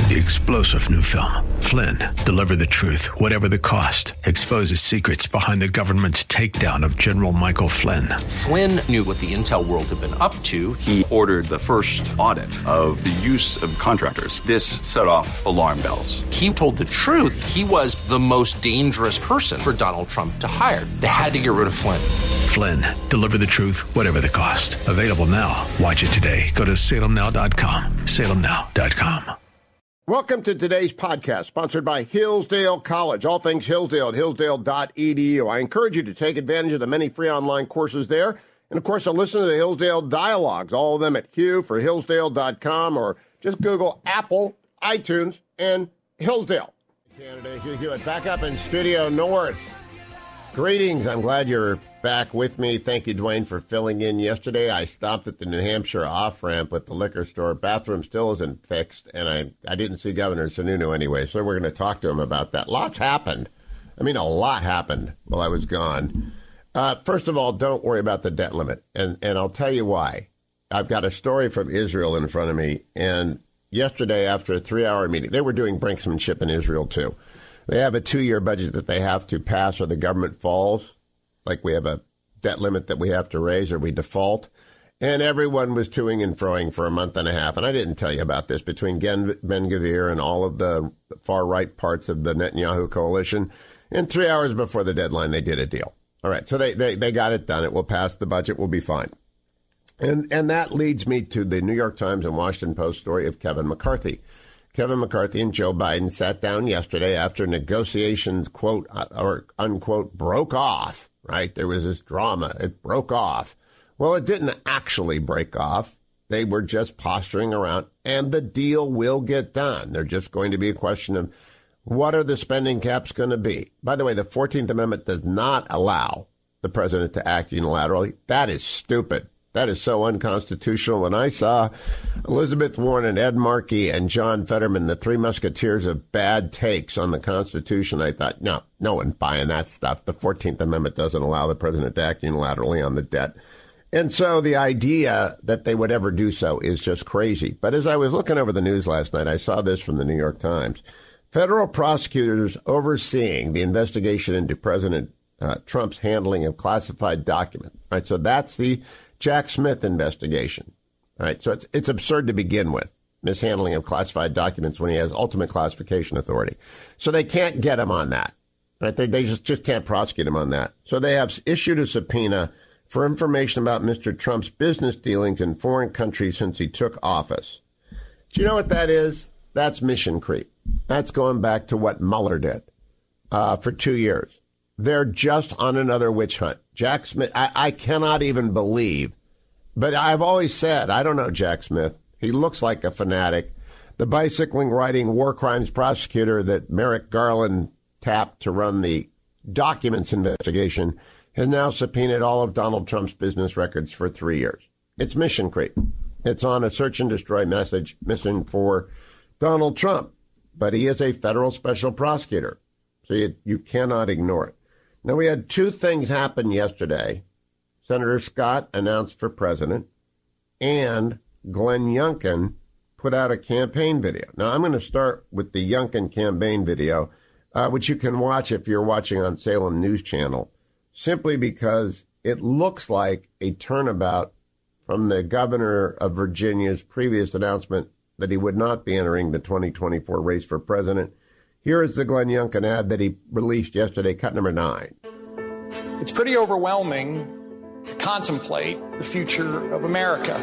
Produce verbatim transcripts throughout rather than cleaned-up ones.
The explosive new film, Flynn, deliver the truth, whatever the cost, exposes secrets behind the government's takedown of General Michael Flynn. Flynn knew what the intel world had been up to. He ordered the first audit of the use of contractors. This set off alarm bells. He told the truth. He was the most dangerous person for Donald Trump to hire. They had to get rid of Flynn. Flynn, deliver the truth, whatever the cost. Available now. Watch it today. Go to salem now dot com. salem now dot com. Welcome to today's podcast, sponsored by Hillsdale College. All things Hillsdale at hillsdale dot e d u. I encourage you to take advantage of the many free online courses there. And, of course, to listen to the Hillsdale Dialogues, all of them at Hugh for hillsdale dot com, or just Google Apple, iTunes, and Hillsdale. Canada, Hugh Hewitt, back up in Studio North. Greetings. I'm glad you're back with me. Thank you, Dwayne, for filling in yesterday. I stopped at the New Hampshire off-ramp at the liquor store. Bathroom still isn't fixed, and I, I didn't see Governor Sununu anyway, so we're going to talk to him about that. Lots happened. I mean, a lot happened while I was gone. Uh, first of all, don't worry about the debt limit, and, and I'll tell you why. I've got a story from Israel in front of me, and yesterday after a three-hour meeting, they were doing brinksmanship in Israel, too. They have a two-year budget that they have to pass or the government falls, like we have a debt limit that we have to raise or we default. And everyone was toing and froing for a month and a half. And I didn't tell you about this between Ben-Gvir and all of the far-right parts of the Netanyahu coalition. And three hours before the deadline, they did a deal. All right, so they, they, they got it done. It will pass. The budget will be fine. And, and that leads me to the New York Times and Washington Post story of Kevin McCarthy. Kevin McCarthy and Joe Biden sat down yesterday after negotiations, quote, or unquote, broke off, right? There was this drama. It broke off. Well, it didn't actually break off. They were just posturing around, and the deal will get done. They're just going to be a question of what are the spending caps going to be? By the way, the fourteenth Amendment does not allow the president to act unilaterally. That is stupid. That is so unconstitutional. When I saw Elizabeth Warren and Ed Markey and John Fetterman, the three musketeers of bad takes on the Constitution, I thought, no, no one buying that stuff. The fourteenth Amendment doesn't allow the president to act unilaterally on the debt. And so the idea that they would ever do so is just crazy. But as I was looking over the news last night, I saw this from the New York Times. Federal prosecutors overseeing the investigation into President uh, Trump's handling of classified documents. Right, so that's the Jack Smith investigation. All right, so it's it's absurd to begin with, mishandling of classified documents when he has ultimate classification authority. So they can't get him on that. Right? They, they just, just can't prosecute him on that. So they have issued a subpoena for information about Mister Trump's business dealings in foreign countries since he took office. Do you know what that is? That's mission creep. That's going back to what Mueller did uh, for two years. They're just on another witch hunt. Jack Smith, I, I cannot even believe, but I've always said, I don't know Jack Smith. He looks like a fanatic. The bicycling, riding war crimes prosecutor that Merrick Garland tapped to run the documents investigation has now subpoenaed all of Donald Trump's business records for three years. It's mission creep. It's on a search and destroy message mission for Donald Trump, but he is a federal special prosecutor, so you, you cannot ignore it. Now, we had two things happen yesterday. Senator Scott announced for president, and Glenn Youngkin put out a campaign video. Now, I'm going to start with the Youngkin campaign video, uh, which you can watch if you're watching on Salem News Channel, simply because it looks like a turnabout from the governor of Virginia's previous announcement that he would not be entering the twenty twenty-four race for president. Here is the Glenn Youngkin ad that he released yesterday, cut number nine. It's pretty overwhelming to contemplate the future of America.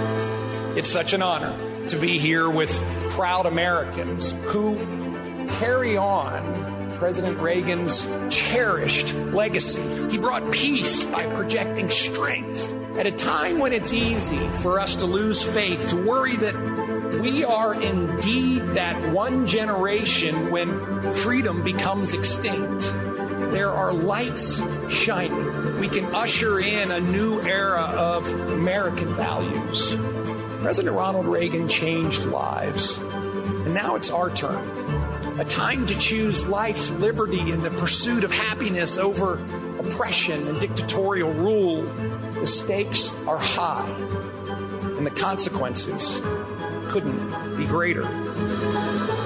It's such an honor to be here with proud Americans who carry on President Reagan's cherished legacy. He brought peace by projecting strength at a time when it's easy for us to lose faith, to worry that we are indeed that one generation when freedom becomes extinct. There are lights shining. We can usher in a new era of American values. President Ronald Reagan changed lives, and now it's our turn. A time to choose life, liberty, and the pursuit of happiness over oppression and dictatorial rule. The stakes are high, and the consequences couldn't be greater.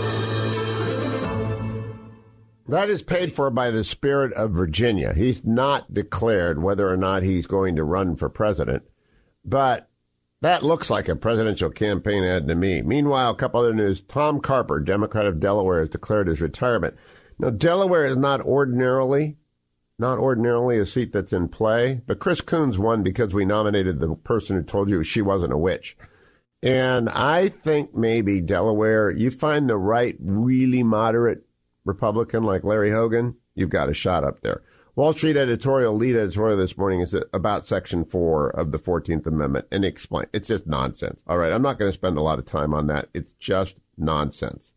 That is paid for by the spirit of Virginia. He's not declared whether or not he's going to run for president, but that looks like a presidential campaign ad to me. Meanwhile, a couple other news. Tom Carper, Democrat of Delaware, has declared his retirement. Now, Delaware is not ordinarily, not ordinarily a seat that's in play, but Chris Coons won because we nominated the person who told you she wasn't a witch. And I think maybe Delaware, you find the right, really moderate Republican like Larry Hogan, you've got a shot up there. Wall Street editorial, lead editorial this morning is about Section four of the fourteenth Amendment, and explain. It's just nonsense. All right, I'm not going to spend a lot of time on that. It's just nonsense.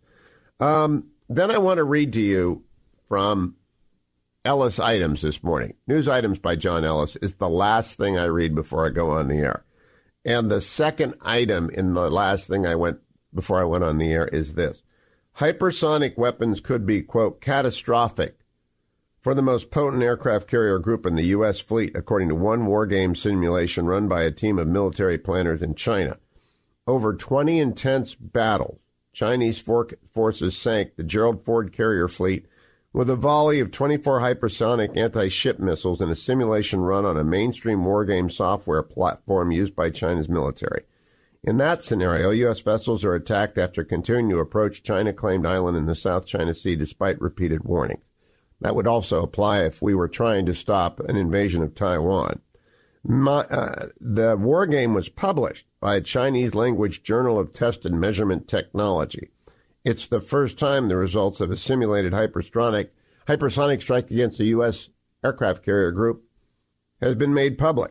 Um, then I want to read to you from Ellis Items this morning. News Items by John Ellis is the last thing I read before I go on the air. And the second item in the last thing I went before I went on the air is this. Hypersonic weapons could be, quote, catastrophic for the most potent aircraft carrier group in the U S fleet, according to one war game simulation run by a team of military planners in China. Over twenty intense battles, Chinese for- forces sank the Gerald Ford carrier fleet with a volley of twenty-four hypersonic anti-ship missiles in a simulation run on a mainstream war game software platform used by China's military. In that scenario, U S vessels are attacked after continuing to approach China-claimed island in the South China Sea despite repeated warnings. That would also apply if we were trying to stop an invasion of Taiwan. My, uh, the war game was published by a Chinese-language Journal of Test and Measurement Technology. It's the first time the results of a simulated hypersonic, hypersonic strike against a U S aircraft carrier group has been made public.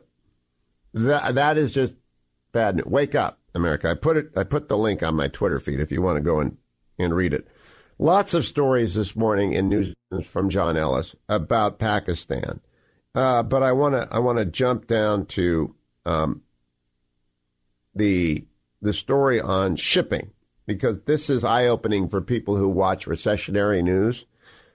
That, that is just bad news. Wake up, America. I put it. I put the link on my Twitter feed if you want to go and, and read it. Lots of stories this morning in news from John Ellis about Pakistan, uh, but I want to I want to jump down to um, the the story on shipping because this is eye opening for people who watch recessionary news.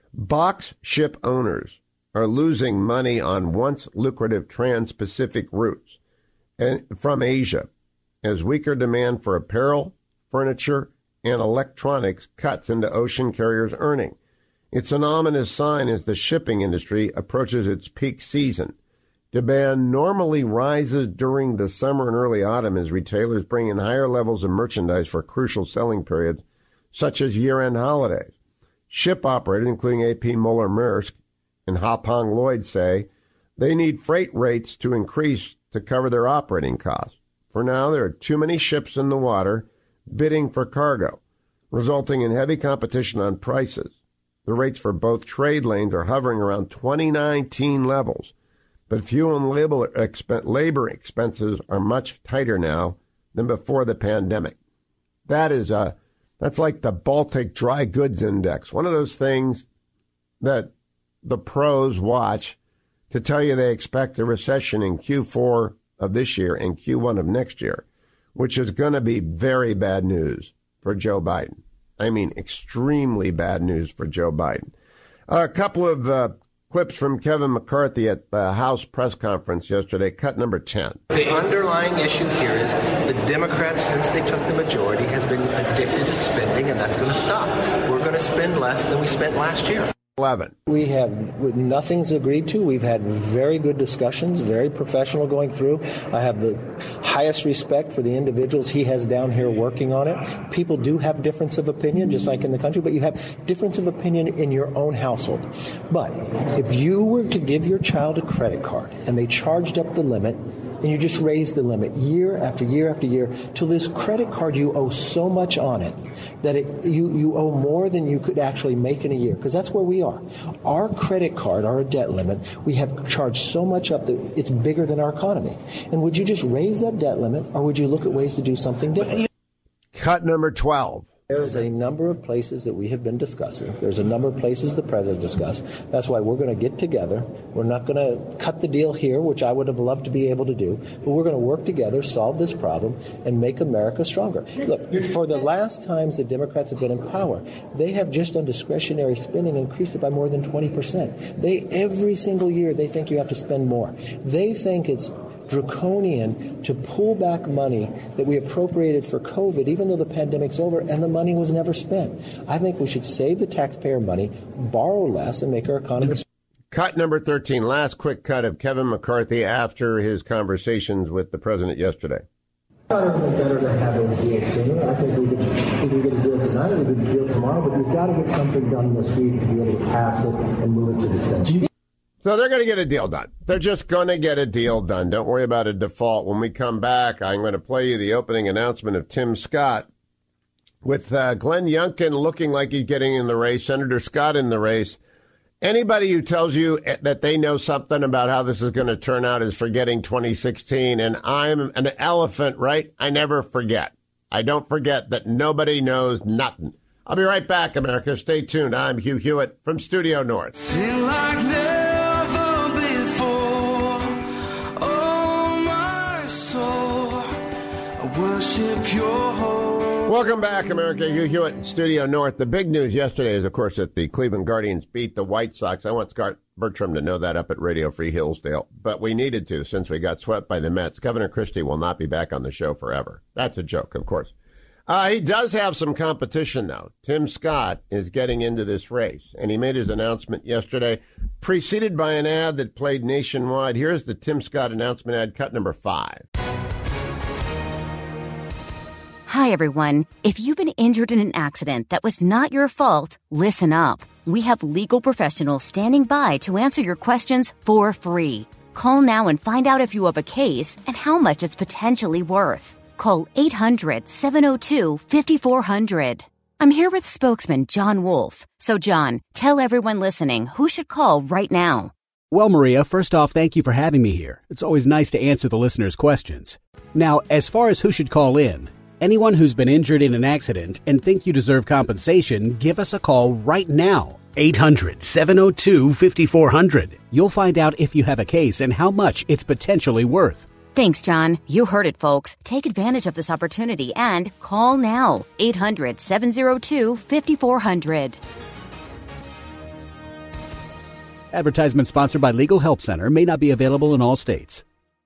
Box ship owners are losing money on once lucrative trans-Pacific routes and from Asia as weaker demand for apparel, furniture, and electronics cuts into ocean carriers' earning. It's an ominous sign as the shipping industry approaches its peak season. Demand normally rises during the summer and early autumn as retailers bring in higher levels of merchandise for crucial selling periods, such as year-end holidays. Ship operators, including A P Moller-Maersk and Hapag-Lloyd, say they need freight rates to increase to cover their operating costs. For now, there are too many ships in the water bidding for cargo, resulting in heavy competition on prices. The rates for both trade lanes are hovering around twenty nineteen levels, but fuel and labor, exp- labor expenses are much tighter now than before the pandemic. That is a, that's like the Baltic Dry Goods Index, one of those things that the pros watch to tell you they expect a recession in Q four of this year and Q one of next year, which is going to be very bad news for Joe Biden. I mean, extremely bad news for Joe Biden. Uh, a couple of uh, clips from Kevin McCarthy at the House press conference yesterday, cut number ten. The underlying issue here is the Democrats, since they took the majority, has been addicted to spending, and that's going to stop. We're going to spend less than we spent last year. eleven. We have, nothing's agreed to. We've had very good discussions, very professional going through. I have the highest respect for the individuals he has down here working on it. People do have difference of opinion, just like in the country, but you have difference of opinion in your own household. But if you were to give your child a credit card and they charged up the limit, and you just raise the limit year after year after year till this credit card you owe so much on it that it, you, you owe more than you could actually make in a year, because that's where we are. Our credit card, our debt limit, we have charged so much up that it's bigger than our economy. And would you just raise that debt limit, or would you look at ways to do something different? Cut number twelve. There's a number of places that we have been discussing. There's a number of places the president discussed. That's why we're going to get together. We're not going to cut the deal here, which I would have loved to be able to do, but we're going to work together, solve this problem, and make America stronger. Look, for the last times the Democrats have been in power, they have just on discretionary spending increased it by more than twenty percent. They, every single year, they think you have to spend more. They think it's draconian to pull back money that we appropriated for COVID, even though the pandemic's over and the money was never spent. I think we should save the taxpayer money, borrow less, and make our economy. Cut number thirteen, last quick cut of Kevin McCarthy after his conversations with the president yesterday. I think it's better to have a deal sooner. I think we could, if we get a deal tonight, we could deal tomorrow, but we've got to get something done this week to be able to pass it and move it to the Senate. So they're going to get a deal done. They're just going to get a deal done. Don't worry about a default. When we come back, I'm going to play you the opening announcement of Tim Scott with uh, Glenn Youngkin looking like he's getting in the race, Senator Scott in the race. Anybody who tells you that they know something about how this is going to turn out is forgetting twenty sixteen. And I'm an elephant, right? I never forget. I don't forget that nobody knows nothing. I'll be right back, America. Stay tuned. I'm Hugh Hewitt from Studio North. Feel like never before. Oh, my soul, I worship your holy. Welcome back, America. Hugh Hewitt in Studio North. The big news yesterday is, of course, that the Cleveland Guardians beat the White Sox. I want Scott Bertram to know that up at Radio Free Hillsdale. But we needed to since we got swept by the Mets. Governor Christie will not be back on the show forever. That's a joke, of course. Uh, he does have some competition, though. Tim Scott is getting into this race, and he made his announcement yesterday, preceded by an ad that played nationwide. Here's the Tim Scott announcement ad, cut number five. Hi, everyone. If you've been injured in an accident that was not your fault, listen up. We have legal professionals standing by to answer your questions for free. Call now and find out if you have a case and how much it's potentially worth. Call eight hundred, seven oh two, five four zero zero. I'm here with spokesman John Wolf. So, John, tell everyone listening who should call right now. Well, Maria, first off, thank you for having me here. It's always nice to answer the listeners' questions. Now, as far as who should call in, anyone who's been injured in an accident and think you deserve compensation, give us a call right now. eight hundred, seven oh two, five four zero zero. You'll find out if you have a case and how much it's potentially worth. Thanks, John. You heard it, folks. Take advantage of this opportunity and call now. eight hundred, seven oh two, five four zero zero. Advertisement sponsored by Legal Help Center. May not be available in all states.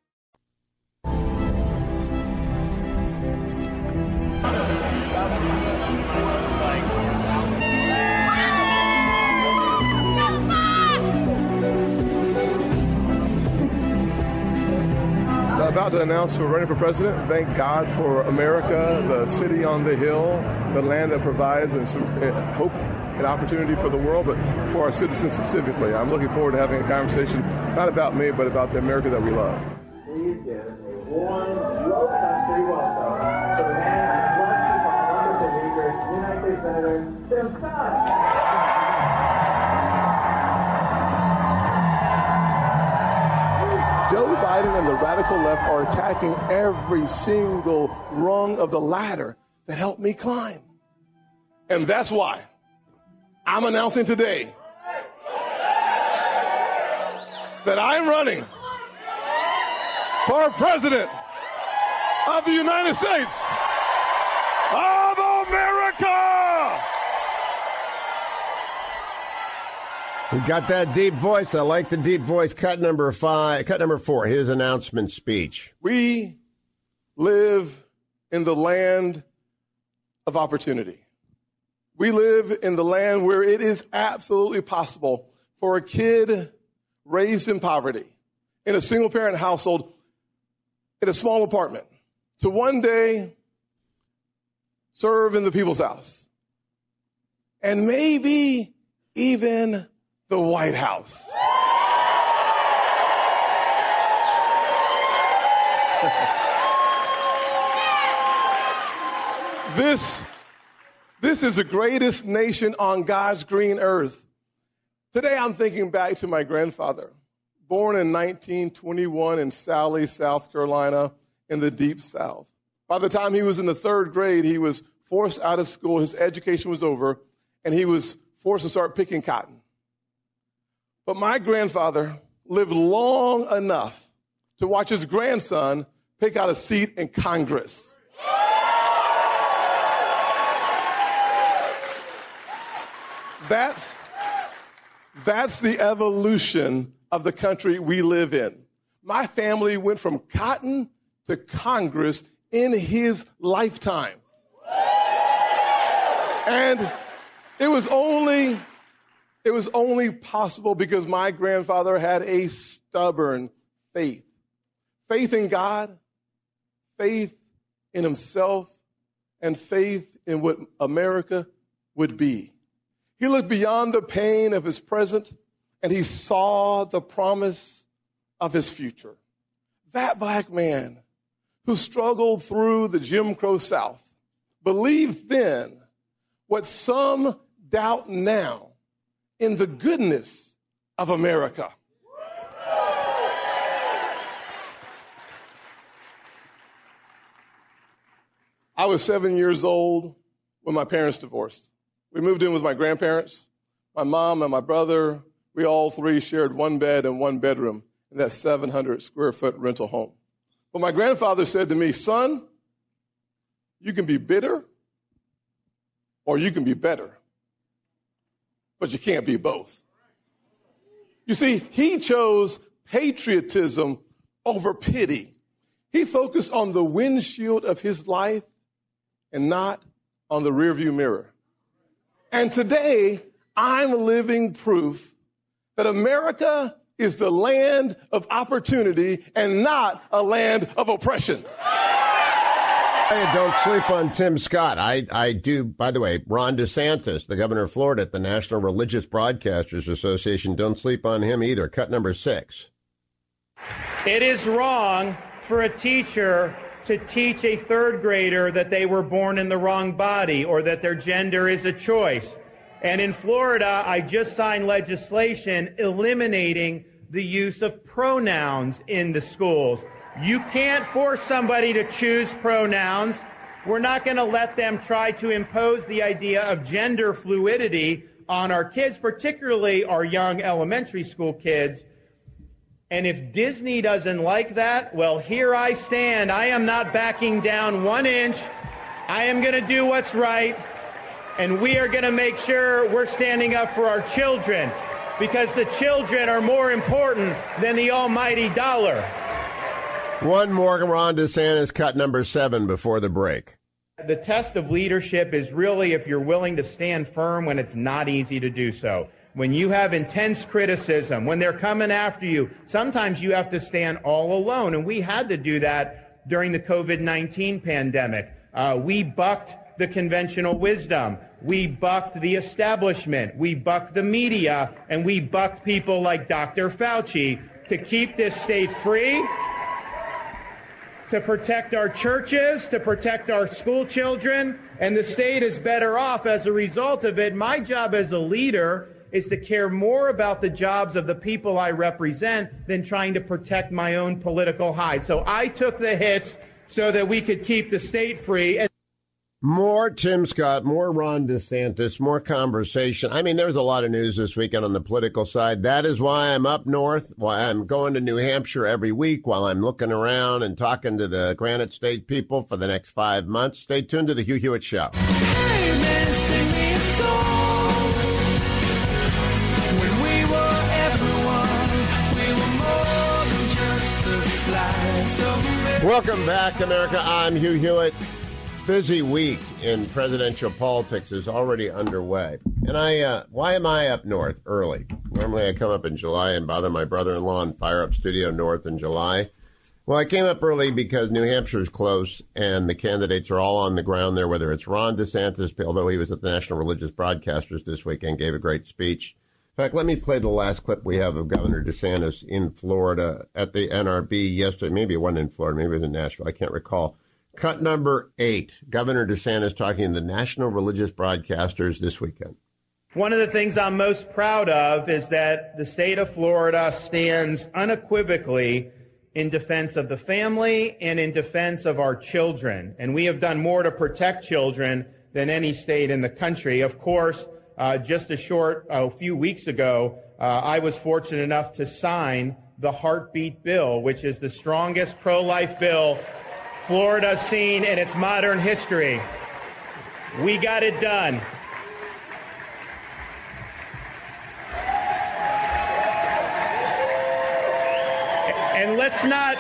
About to announce we're running for president. Thank God for America, the city on the hill, the land that provides and hope and opportunity for the world, but for our citizens specifically. I'm looking forward to having a conversation, not about me, but about the America that we love. Please give a warm, low country welcome to the man who wonderful leader, United States Senator Tim Scott. Joe Biden and the radical left are attacking every single rung of the ladder that helped me climb. And that's why I'm announcing today that I'm running for president of the United States of America. You got that deep voice. I like the deep voice. Cut number five, cut number four, his announcement speech. We live in the land of opportunity. We live in the land where it is absolutely possible for a kid raised in poverty, in a single-parent household, in a small apartment, to one day serve in the People's House, and maybe even the White House. This, this is the greatest nation on God's green earth. Today I'm thinking back to my grandfather, born in nineteen twenty-one in Sally, South Carolina, in the Deep South. By the time he was in the third grade, he was forced out of school. His education was over, and he was forced to start picking cotton. But my grandfather lived long enough to watch his grandson pick out a seat in Congress. That's, that's the evolution of the country we live in. My family went from cotton to Congress in his lifetime. And it was only, it was only possible because my grandfather had a stubborn faith. Faith in God, faith in himself, and faith in what America would be. He looked beyond the pain of his present, and he saw the promise of his future. That black man who struggled through the Jim Crow South believed then what some doubt now in the goodness of America. I was seven years old when my parents divorced. We moved in with my grandparents. My mom and my brother, we all three shared one bed and one bedroom in that seven hundred square foot rental home. But my grandfather said to me, son, you can be bitter or you can be better, but you can't be both. You see, he chose patriotism over pity. He focused on the windshield of his life and not on the rearview mirror. And today, I'm living proof that America is the land of opportunity and not a land of oppression. Hey, don't sleep on Tim Scott. I, I do, by the way, Ron DeSantis, the governor of Florida at the National Religious Broadcasters Association, don't sleep on him either. Cut number six. It is wrong for a teacher to teach a third grader that they were born in the wrong body or that their gender is a choice. And in Florida, I just signed legislation eliminating the use of pronouns in the schools. You can't force somebody to choose pronouns. We're not going to let them try to impose the idea of gender fluidity on our kids, particularly our young elementary school kids. And if Disney doesn't like that, well, here I stand. I am not backing down one inch. I am going to do what's right. And we are going to make sure we're standing up for our children, because the children are more important than the almighty dollar. One more, Ron DeSantis, cut number seven before the break. The test of leadership is really if you're willing to stand firm when it's not easy to do so. When you have intense criticism, when they're coming after you, sometimes you have to stand all alone. And we had to do that during the COVID nineteen pandemic. Uh, we bucked the conventional wisdom. We bucked the establishment. We bucked the media. And we bucked people like Doctor Fauci to keep this state free, to protect our churches, to protect our school children. And the state is better off as a result of it. My job as a leader is to care more about the jobs of the people I represent than trying to protect my own political hide. So I took the hits so that we could keep the state free. And more Tim Scott, more Ron DeSantis, more conversation. I mean, there's a lot of news this weekend on the political side. That is why I'm up north, why I'm going to New Hampshire every week, while I'm looking around and talking to the Granite State people for the next five months. Stay tuned to the Hugh Hewitt Show. Hey, man, sing me a song. When we were everyone, we were more than just a slice of America. Welcome back to America. I'm Hugh Hewitt. Busy week in presidential politics is already underway. And I, uh, why am I up north early? Normally I come up in July and bother my brother-in-law and fire up Studio North in July. Well, I came up early because New Hampshire is close and the candidates are all on the ground there, whether it's Ron DeSantis, although he was at the National Religious Broadcasters this weekend, gave a great speech. In fact, let me play the last clip we have of Governor DeSantis in Florida at the N R B yesterday. Maybe it wasn't in Florida. Maybe it was in Nashville. I can't recall. Cut number eight, Governor DeSantis talking to the National Religious Broadcasters this weekend. One of the things I'm most proud of is that the state of Florida stands unequivocally in defense of the family and in defense of our children. And we have done more to protect children than any state in the country. Of course, uh, just a short a uh, few weeks ago, uh, I was fortunate enough to sign the Heartbeat Bill, which is the strongest pro-life bill Florida's seen in its modern history. We got it done. And let's not,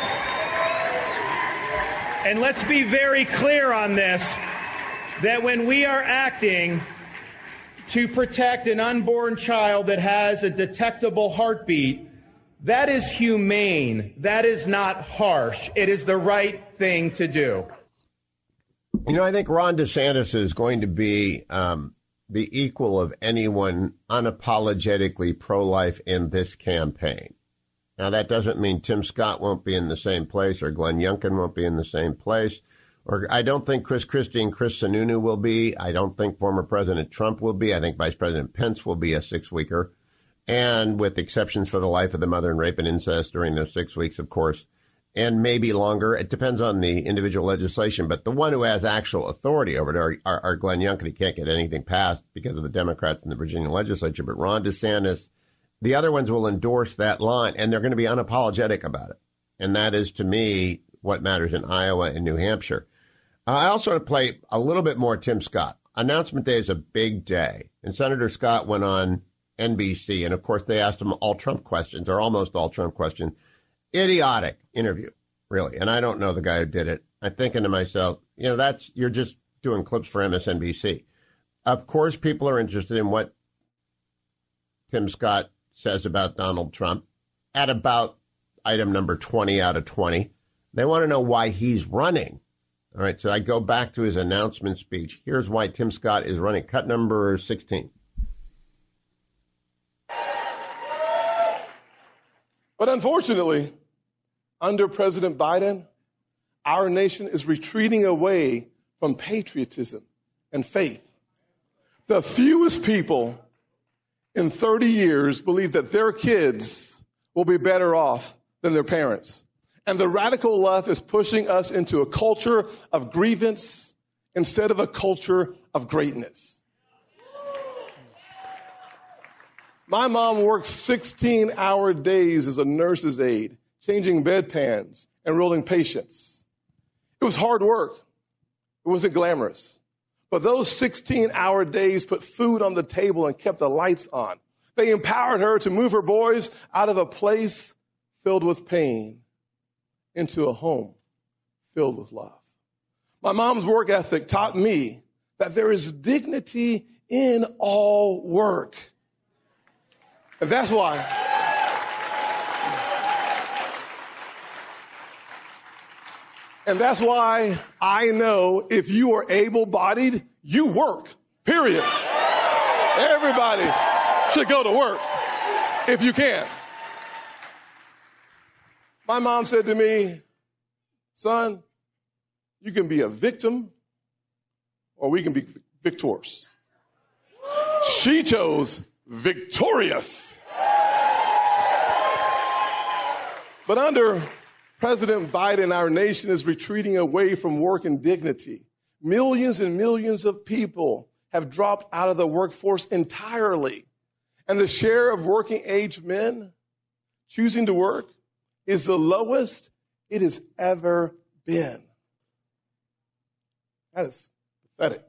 and let's be very clear on this, that when we are acting to protect an unborn child that has a detectable heartbeat, that is humane. That is not harsh. It is the right thing to do. You know, I think Ron DeSantis is going to be um, the equal of anyone unapologetically pro-life in this campaign. Now, that doesn't mean Tim Scott won't be in the same place or Glenn Youngkin won't be in the same place. Or I don't think Chris Christie and Chris Sununu will be. I don't think former President Trump will be. I think Vice President Pence will be a six-weeker. And with exceptions for the life of the mother and rape and incest during those six weeks, of course, and maybe longer. It depends on the individual legislation. But the one who has actual authority over it are, are, are Glenn Youngkin. He can't get anything passed because of the Democrats in the Virginia legislature. But Ron DeSantis, the other ones will endorse that line, and they're going to be unapologetic about it. And that is, to me, what matters in Iowa and New Hampshire. Uh, I also want to play a little bit more Tim Scott. Announcement Day is a big day. And Senator Scott went on N B C, and of course they asked him all Trump questions, or almost all Trump questions. Idiotic interview, really. And I don't know the guy who did it. I'm thinking to myself, you know, that's, you're just doing clips for M S N B C. Of course, people are interested in what Tim Scott says about Donald Trump at about item number twenty out of twenty. They want to know why he's running. All right, so I go back to his announcement speech. Here's why Tim Scott is running. Cut number sixteen. But unfortunately, under President Biden, our nation is retreating away from patriotism and faith. The fewest people in thirty years believe that their kids will be better off than their parents. And the radical left is pushing us into a culture of grievance instead of a culture of greatness. My mom worked sixteen-hour days as a nurse's aide, changing bedpans and rolling patients. It was hard work. It wasn't glamorous. But those sixteen-hour days put food on the table and kept the lights on. They empowered her to move her boys out of a place filled with pain into a home filled with love. My mom's work ethic taught me that there is dignity in all work. And that's why and that's why I know if you are able-bodied, you work, period. Everybody should go to work if you can. My mom said to me, son, you can be a victim or we can be victorious. She chose victorious. But under President Biden, our nation is retreating away from work and dignity. Millions and millions of people have dropped out of the workforce entirely. And the share of working age men choosing to work is the lowest it has ever been. That is pathetic.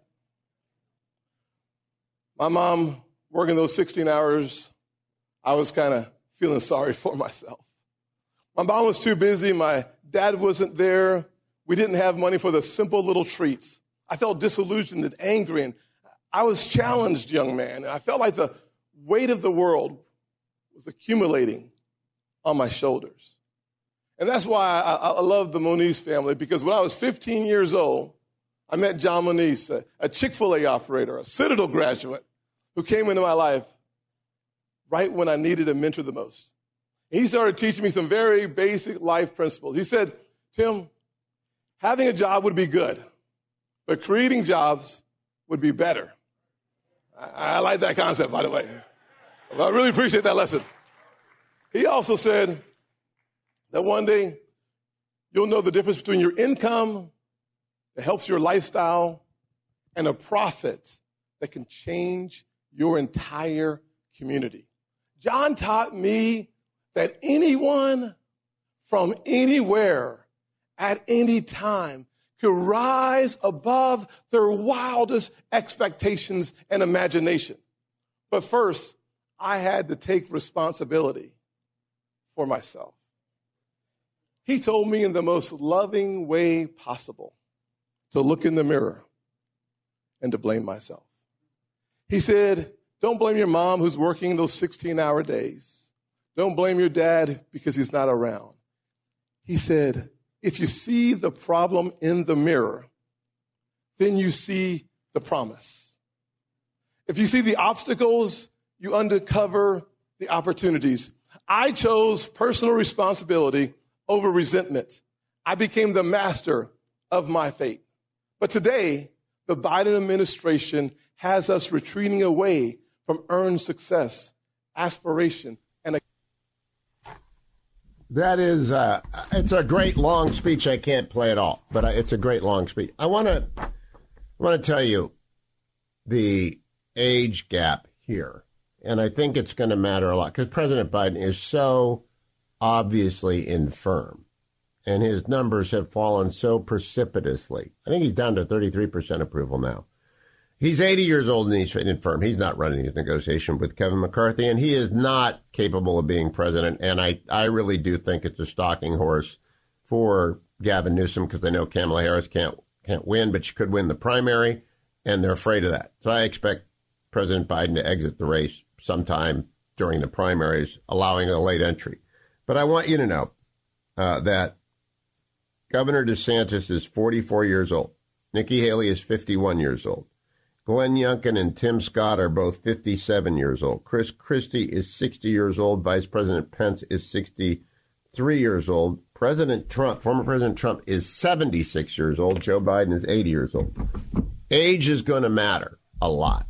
My mom, working those sixteen hours, I was kind of feeling sorry for myself. My mom was too busy. My dad wasn't there. We didn't have money for the simple little treats. I felt disillusioned and angry, and I was challenged, young man. And I felt like the weight of the world was accumulating on my shoulders. And that's why I, I love the Moniz family, because when I was fifteen years old, I met John Moniz, a, a Chick-fil-A operator, a Citadel graduate, who came into my life right when I needed a mentor the most. He started teaching me some very basic life principles. He said, Tim, having a job would be good, but creating jobs would be better. I, I like that concept, by the way. I really appreciate that lesson. He also said that one day you'll know the difference between your income that helps your lifestyle and a profit that can change your entire community. John taught me that anyone from anywhere at any time could rise above their wildest expectations and imagination. But first, I had to take responsibility for myself. He told me in the most loving way possible to look in the mirror and to blame myself. He said, don't blame your mom who's working those sixteen-hour days. Don't blame your dad because he's not around. He said, if you see the problem in the mirror, then you see the promise. If you see the obstacles, you uncover the opportunities. I chose personal responsibility over resentment. I became the master of my fate. But today, the Biden administration has us retreating away from earned success, aspiration, and a That is, uh, it's a great long speech. I can't play it all, but it's a great long speech. I want to, I want to tell you the age gap here, and I think it's going to matter a lot because President Biden is so obviously infirm, and his numbers have fallen so precipitously. I think he's down to thirty-three percent approval now. He's eighty years old and he's infirm. He's not running his negotiation with Kevin McCarthy, and he is not capable of being president. And I, I really do think it's a stalking horse for Gavin Newsom because they know Kamala Harris can't can't win, but she could win the primary, and they're afraid of that. So I expect President Biden to exit the race sometime during the primaries, allowing a late entry. But I want you to know uh, that Governor DeSantis is forty-four years old. Nikki Haley is fifty-one years old. Glenn Youngkin and Tim Scott are both fifty-seven years old. Chris Christie is sixty years old. Vice President Pence is sixty-three years old. President Trump, former President Trump, is seventy-six years old. Joe Biden is eighty years old. Age is going to matter a lot.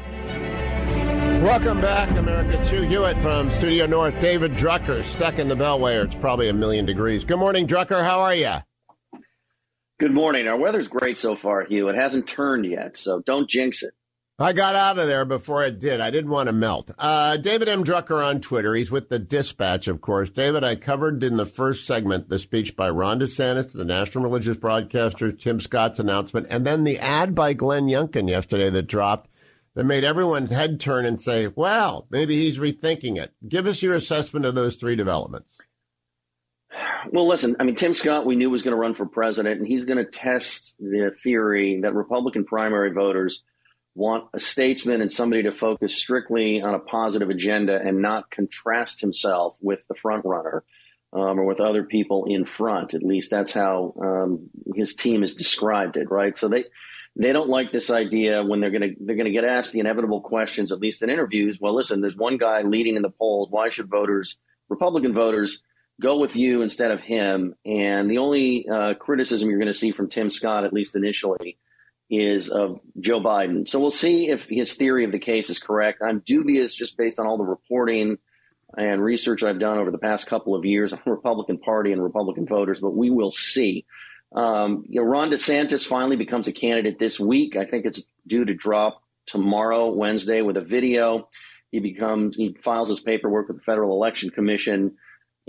Welcome back, America. Hugh Hewitt from Studio North. David Drucker stuck in the Beltway. It's probably a million degrees. Good morning, Drucker. How are you? Good morning. Our weather's great so far, Hugh. It hasn't turned yet, so don't jinx it. I got out of there before it did. I didn't want to melt. Uh, David M. Drucker on Twitter. He's with the Dispatch, of course. David, I covered in the first segment the speech by Ron DeSantis, the national religious broadcaster, Tim Scott's announcement, and then the ad by Glenn Youngkin yesterday that dropped that made everyone's head turn and say, well, maybe he's rethinking it. Give us your assessment of those three developments. Well, listen, I mean, Tim Scott, we knew was going to run for president, and he's going to test the theory that Republican primary voters want a statesman and somebody to focus strictly on a positive agenda and not contrast himself with the front runner um, or with other people in front. At least that's how um, his team has described it, right? So they they don't like this idea when they're going to they're going to get asked the inevitable questions, at least in interviews. Well, listen, there's one guy leading in the polls. Why should voters, Republican voters, go with you instead of him? And the only uh, criticism you're going to see from Tim Scott, at least initially, is of Joe Biden. So we'll see if his theory of the case is correct. I'm dubious just based on all the reporting and research I've done over the past couple of years on the Republican Party and Republican voters, but we will see. Um, you know, Ron DeSantis finally becomes a candidate this week. I think it's due to drop tomorrow, Wednesday, with a video. He becomes he files his paperwork with the Federal Election Commission.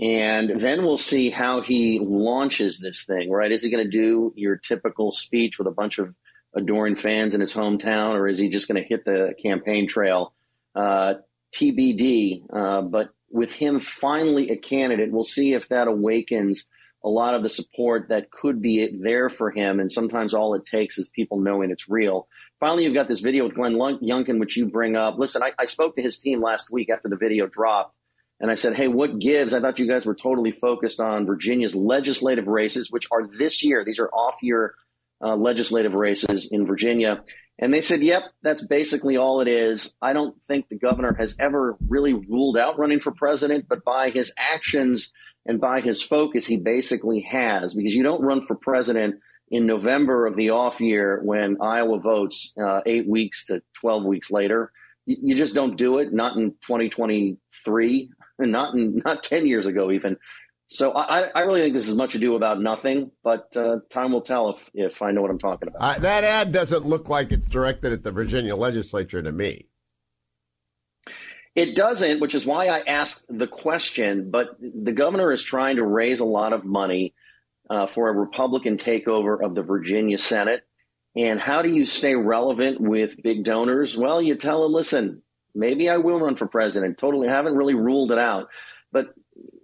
And then we'll see how he launches this thing, right? Is he going to do your typical speech with a bunch of adoring fans in his hometown, or is he just going to hit the campaign trail? Uh, T B D. Uh, but with him finally a candidate, we'll see if that awakens a lot of the support that could be there for him. And sometimes all it takes is people knowing it's real. Finally, you've got this video with Glenn Youngkin, which you bring up. Listen, I, I spoke to his team last week after the video dropped. And I said, hey, what gives? I thought you guys were totally focused on Virginia's legislative races, which are this year. These are off-year uh, legislative races in Virginia. And they said, yep, that's basically all it is. I don't think the governor has ever really ruled out running for president, but by his actions and by his focus, he basically has, because you don't run for president in November of the off year when Iowa votes uh, eight weeks to twelve weeks later. You, you just don't do it, not in twenty twenty-three. And not in, not ten years ago even. So I, I really think this is much ado about nothing, but uh, time will tell if, if I know what I'm talking about. Uh, that ad doesn't look like it's directed at the Virginia legislature to me. It doesn't, which is why I asked the question, but the governor is trying to raise a lot of money uh, for a Republican takeover of the Virginia Senate. And how do you stay relevant with big donors? Well, you tell them, listen, maybe I will run for president. Totally haven't really ruled it out. But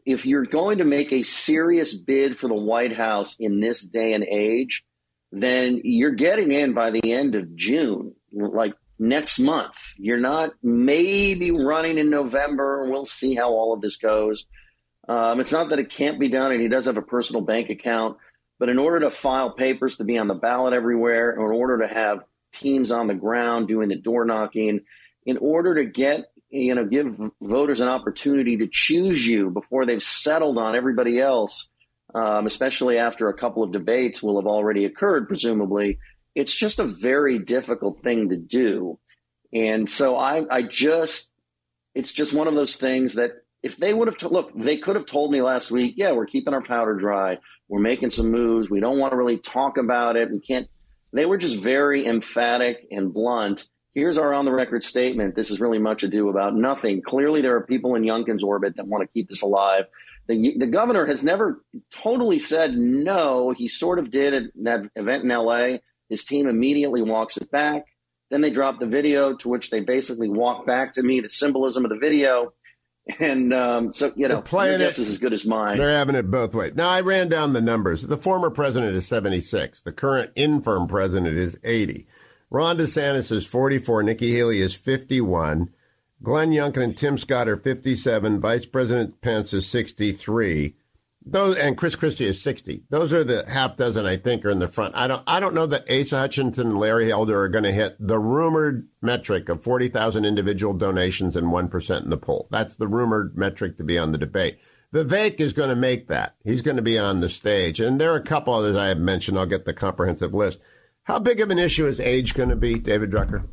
if you're going to make a serious bid for the White House in this day and age, then you're getting in by the end of June, like next month. You're not maybe running in November. We'll see how all of this goes. Um, it's not that it can't be done, and he does have a personal bank account. But in order to file papers to be on the ballot everywhere, in order to have teams on the ground doing the door knocking, in order to get, you know, give voters an opportunity to choose you before they've settled on everybody else, um, especially after a couple of debates will have already occurred, presumably, it's just a very difficult thing to do. And so I, I just, it's just one of those things that if they would have, to, look, they could have told me last week, yeah, we're keeping our powder dry. We're making some moves. We don't want to really talk about it. We can't. They were just very emphatic and blunt. Here's our on-the-record statement. This is really much ado about nothing. Clearly, there are people in Youngkin's orbit that want to keep this alive. The, the governor has never totally said no. He sort of did at that event in L A. His team immediately walks it back. Then they drop the video, to which they basically walk back to me the symbolism of the video. And um, so, you know, your guess is as good as mine. They're having it both ways. Now, I ran down the numbers. The former president is seventy-six. The current infirm president is eighty. Ron DeSantis is forty-four. Nikki Haley is fifty-one. Glenn Youngkin and Tim Scott are fifty-seven. Vice President Pence is sixty-three. Those and Chris Christie is sixty. Those are the half dozen I think are in the front. I don't I don't know that Asa Hutchinson and Larry Elder are going to hit the rumored metric of forty thousand individual donations and one percent in the poll. That's the rumored metric to be on the debate. Vivek is going to make that. He's going to be on the stage. And there are a couple others I have mentioned. I'll get the comprehensive list. How big of an issue is age going to be, David Drucker?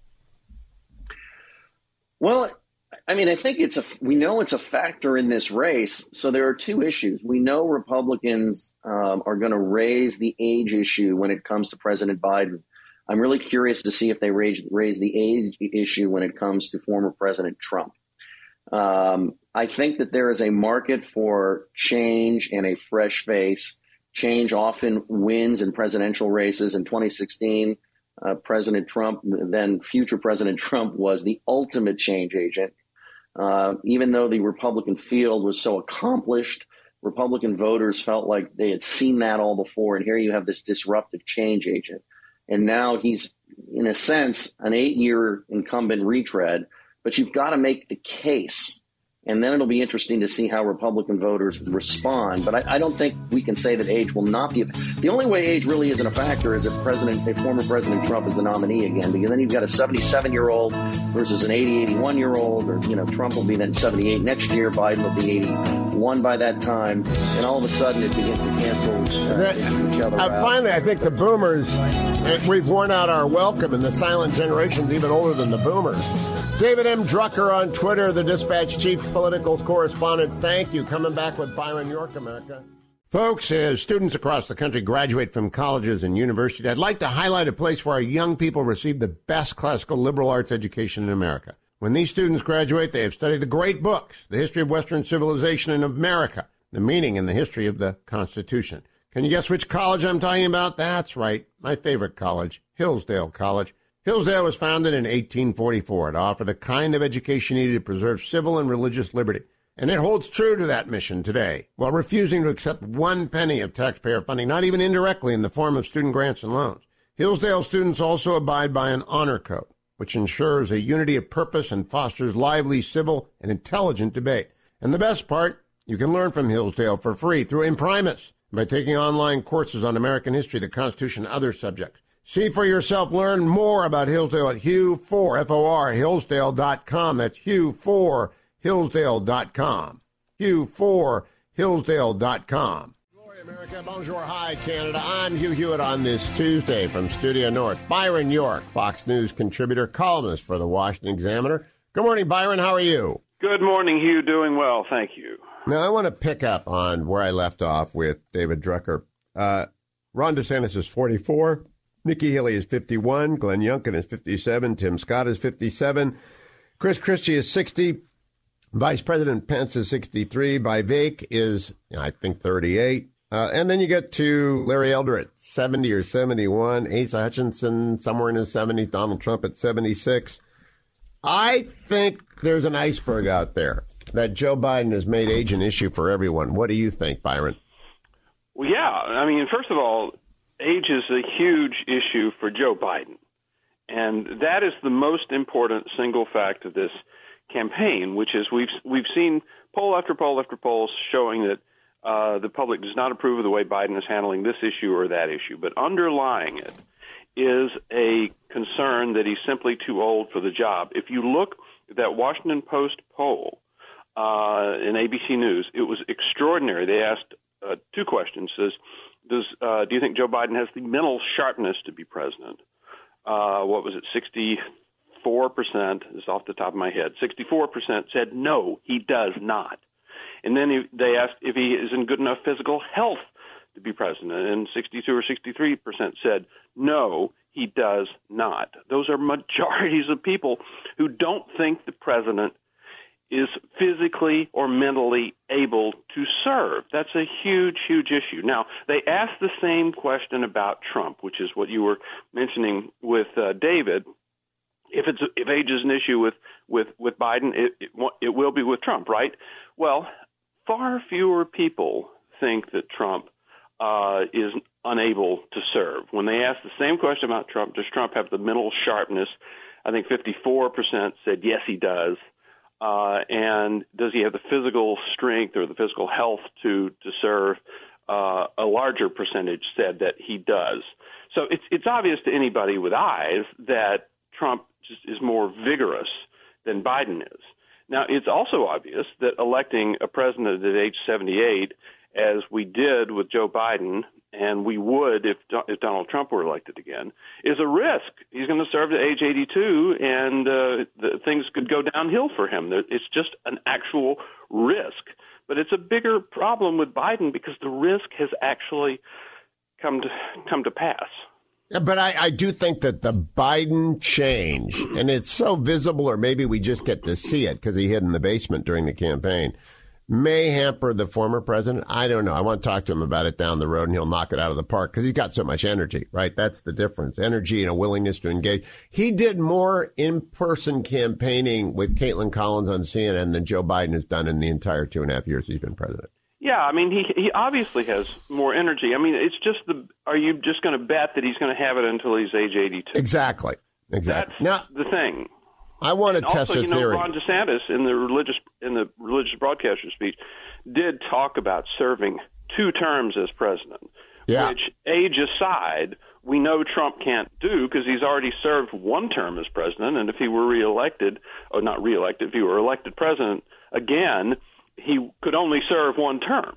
Well, I mean, I think it's a, we know it's a factor in this race. So there are two issues. We know Republicans um, are going to raise the age issue when it comes to President Biden. I'm really curious to see if they raise, raise the age issue when it comes to former President Trump. Um, I think that there is a market for change and a fresh face. Change often wins in presidential races. In twenty sixteen, uh, President Trump, then future President Trump, was the ultimate change agent. Uh, even though the Republican field was so accomplished, Republican voters felt like they had seen that all before. And here you have this disruptive change agent. And now he's, in a sense, an eight-year incumbent retread. But you've got to make the case. And then it'll be interesting to see how Republican voters respond. But I, I don't think we can say that age will not be. The only way age really isn't a factor is if President, if former President Trump is the nominee again, because then you've got a seventy-seven-year-old versus an eighty, eighty-one-year-old, or, you know, Trump will be then seventy-eight next year, Biden will be eighty-one by that time, and all of a sudden it begins to cancel uh, each other uh, out. Finally, I think the boomers, we've worn out our welcome, and the silent generation's even older than the boomers. David M. Drucker on Twitter, the Dispatch chief political correspondent. Thank you. Coming back with Byron York, America. Folks, as students across the country graduate from colleges and universities, I'd like to highlight a place where our young people receive the best classical liberal arts education in America. When these students graduate, they have studied the great books, the history of Western civilization in America, the meaning and the history of the Constitution. Can you guess which college I'm talking about? That's right, my favorite college, Hillsdale College. Hillsdale was founded in eighteen forty-four to offer the kind of education needed to preserve civil and religious liberty. And it holds true to that mission today, while refusing to accept one penny of taxpayer funding, not even indirectly in the form of student grants and loans. Hillsdale students also abide by an honor code, which ensures a unity of purpose and fosters lively, civil, and intelligent debate. And the best part, you can learn from Hillsdale for free through Imprimis by taking online courses on American history, the Constitution, and other subjects. See for yourself. Learn more about Hillsdale at Hugh for, F O R, Hillsdale dot com. That's Hugh for, Hillsdale dot com. Hugh for, Hillsdale dot com. Glory, America. Bonjour. Hi, Canada. I'm Hugh Hewitt on this Tuesday from Studio North. Byron York, Fox News contributor, columnist for the Washington Examiner. Good morning, Byron. How are you? Good morning, Hugh. Doing well. Thank you. Now, I want to pick up on where I left off with David Drucker. Uh, Ron DeSantis is forty-four. Nikki Haley is fifty-one. Glenn Youngkin is fifty-seven. Tim Scott is fifty-seven. Chris Christie is sixty. Vice President Pence is sixty-three. Vivek is, I think, thirty-eight. Uh, and then you get to Larry Elder at seventy or seventy-one. Asa Hutchinson somewhere in his seventies. Donald Trump at seventy-six. I think there's an iceberg out there. that Joe Biden has made age an issue for everyone. What do you think, Byron? Well, yeah. I mean, first of all, age is a huge issue for Joe Biden. And that is the most important single fact of this campaign, which is we've we've seen poll after poll after poll showing that uh, the public does not approve of the way Biden is handling this issue or that issue. But underlying it is a concern that he's simply too old for the job. If you look at that Washington Post poll uh, in A B C News, it was extraordinary. They asked uh, two questions. Says, does uh, do you think Joe Biden has the mental sharpness to be president? Uh, what was it, sixty-four percent, is off the top of my head, sixty-four percent said no, he does not. And then he, they asked if he is in good enough physical health to be president, and sixty-two or sixty-three percent said no, he does not. Those are majorities of people who don't think the president is physically or mentally able to serve. That's a huge, huge issue. Now, they asked the same question about Trump, which is what you were mentioning with uh, David. If it's if age is an issue with with with Biden, it, it it will be with Trump, right? Well, far fewer people think that Trump uh, is unable to serve. When they asked the same question about Trump, does Trump have the mental sharpness? I think fifty-four percent said yes, he does. Uh, and does he have the physical strength or the physical health to to serve? Uh, a larger percentage said that he does. So it's it's obvious to anybody with eyes that Trump just is more vigorous than Biden is. Now, it's also obvious that electing a president at age seventy-eight, as we did with Joe Biden, and we would if, if Donald Trump were elected again, is a risk. He's going to serve to age eighty-two, and uh, the, things could go downhill for him. It's just an actual risk. But it's a bigger problem with Biden because the risk has actually come to come to pass. Yeah, but I, I do think that the Biden change, and it's so visible, or maybe we just get to see it because he hid in the basement during the campaign, may hamper the former president. I don't know. I want to talk to him about it down the road, and he'll knock it out of the park because he's got so much energy, right? That's the difference. Energy and a willingness to engage. He did more in-person campaigning with Caitlin Collins on C N N than Joe Biden has done in the entire two and a half years he's been president. Yeah, I mean, he he obviously has more energy. I mean, it's just the, are you just going to bet that he's going to have it until he's age eighty-two? Exactly. Exactly. That's now, the thing. I want to and test also, a you know, theory. Ron DeSantis in the religious in the religious broadcaster speech did talk about serving two terms as president. Yeah. Which, age aside, we know Trump can't do because he's already served one term as president, and if he were reelected, or not reelected, if he were elected president again, he could only serve one term.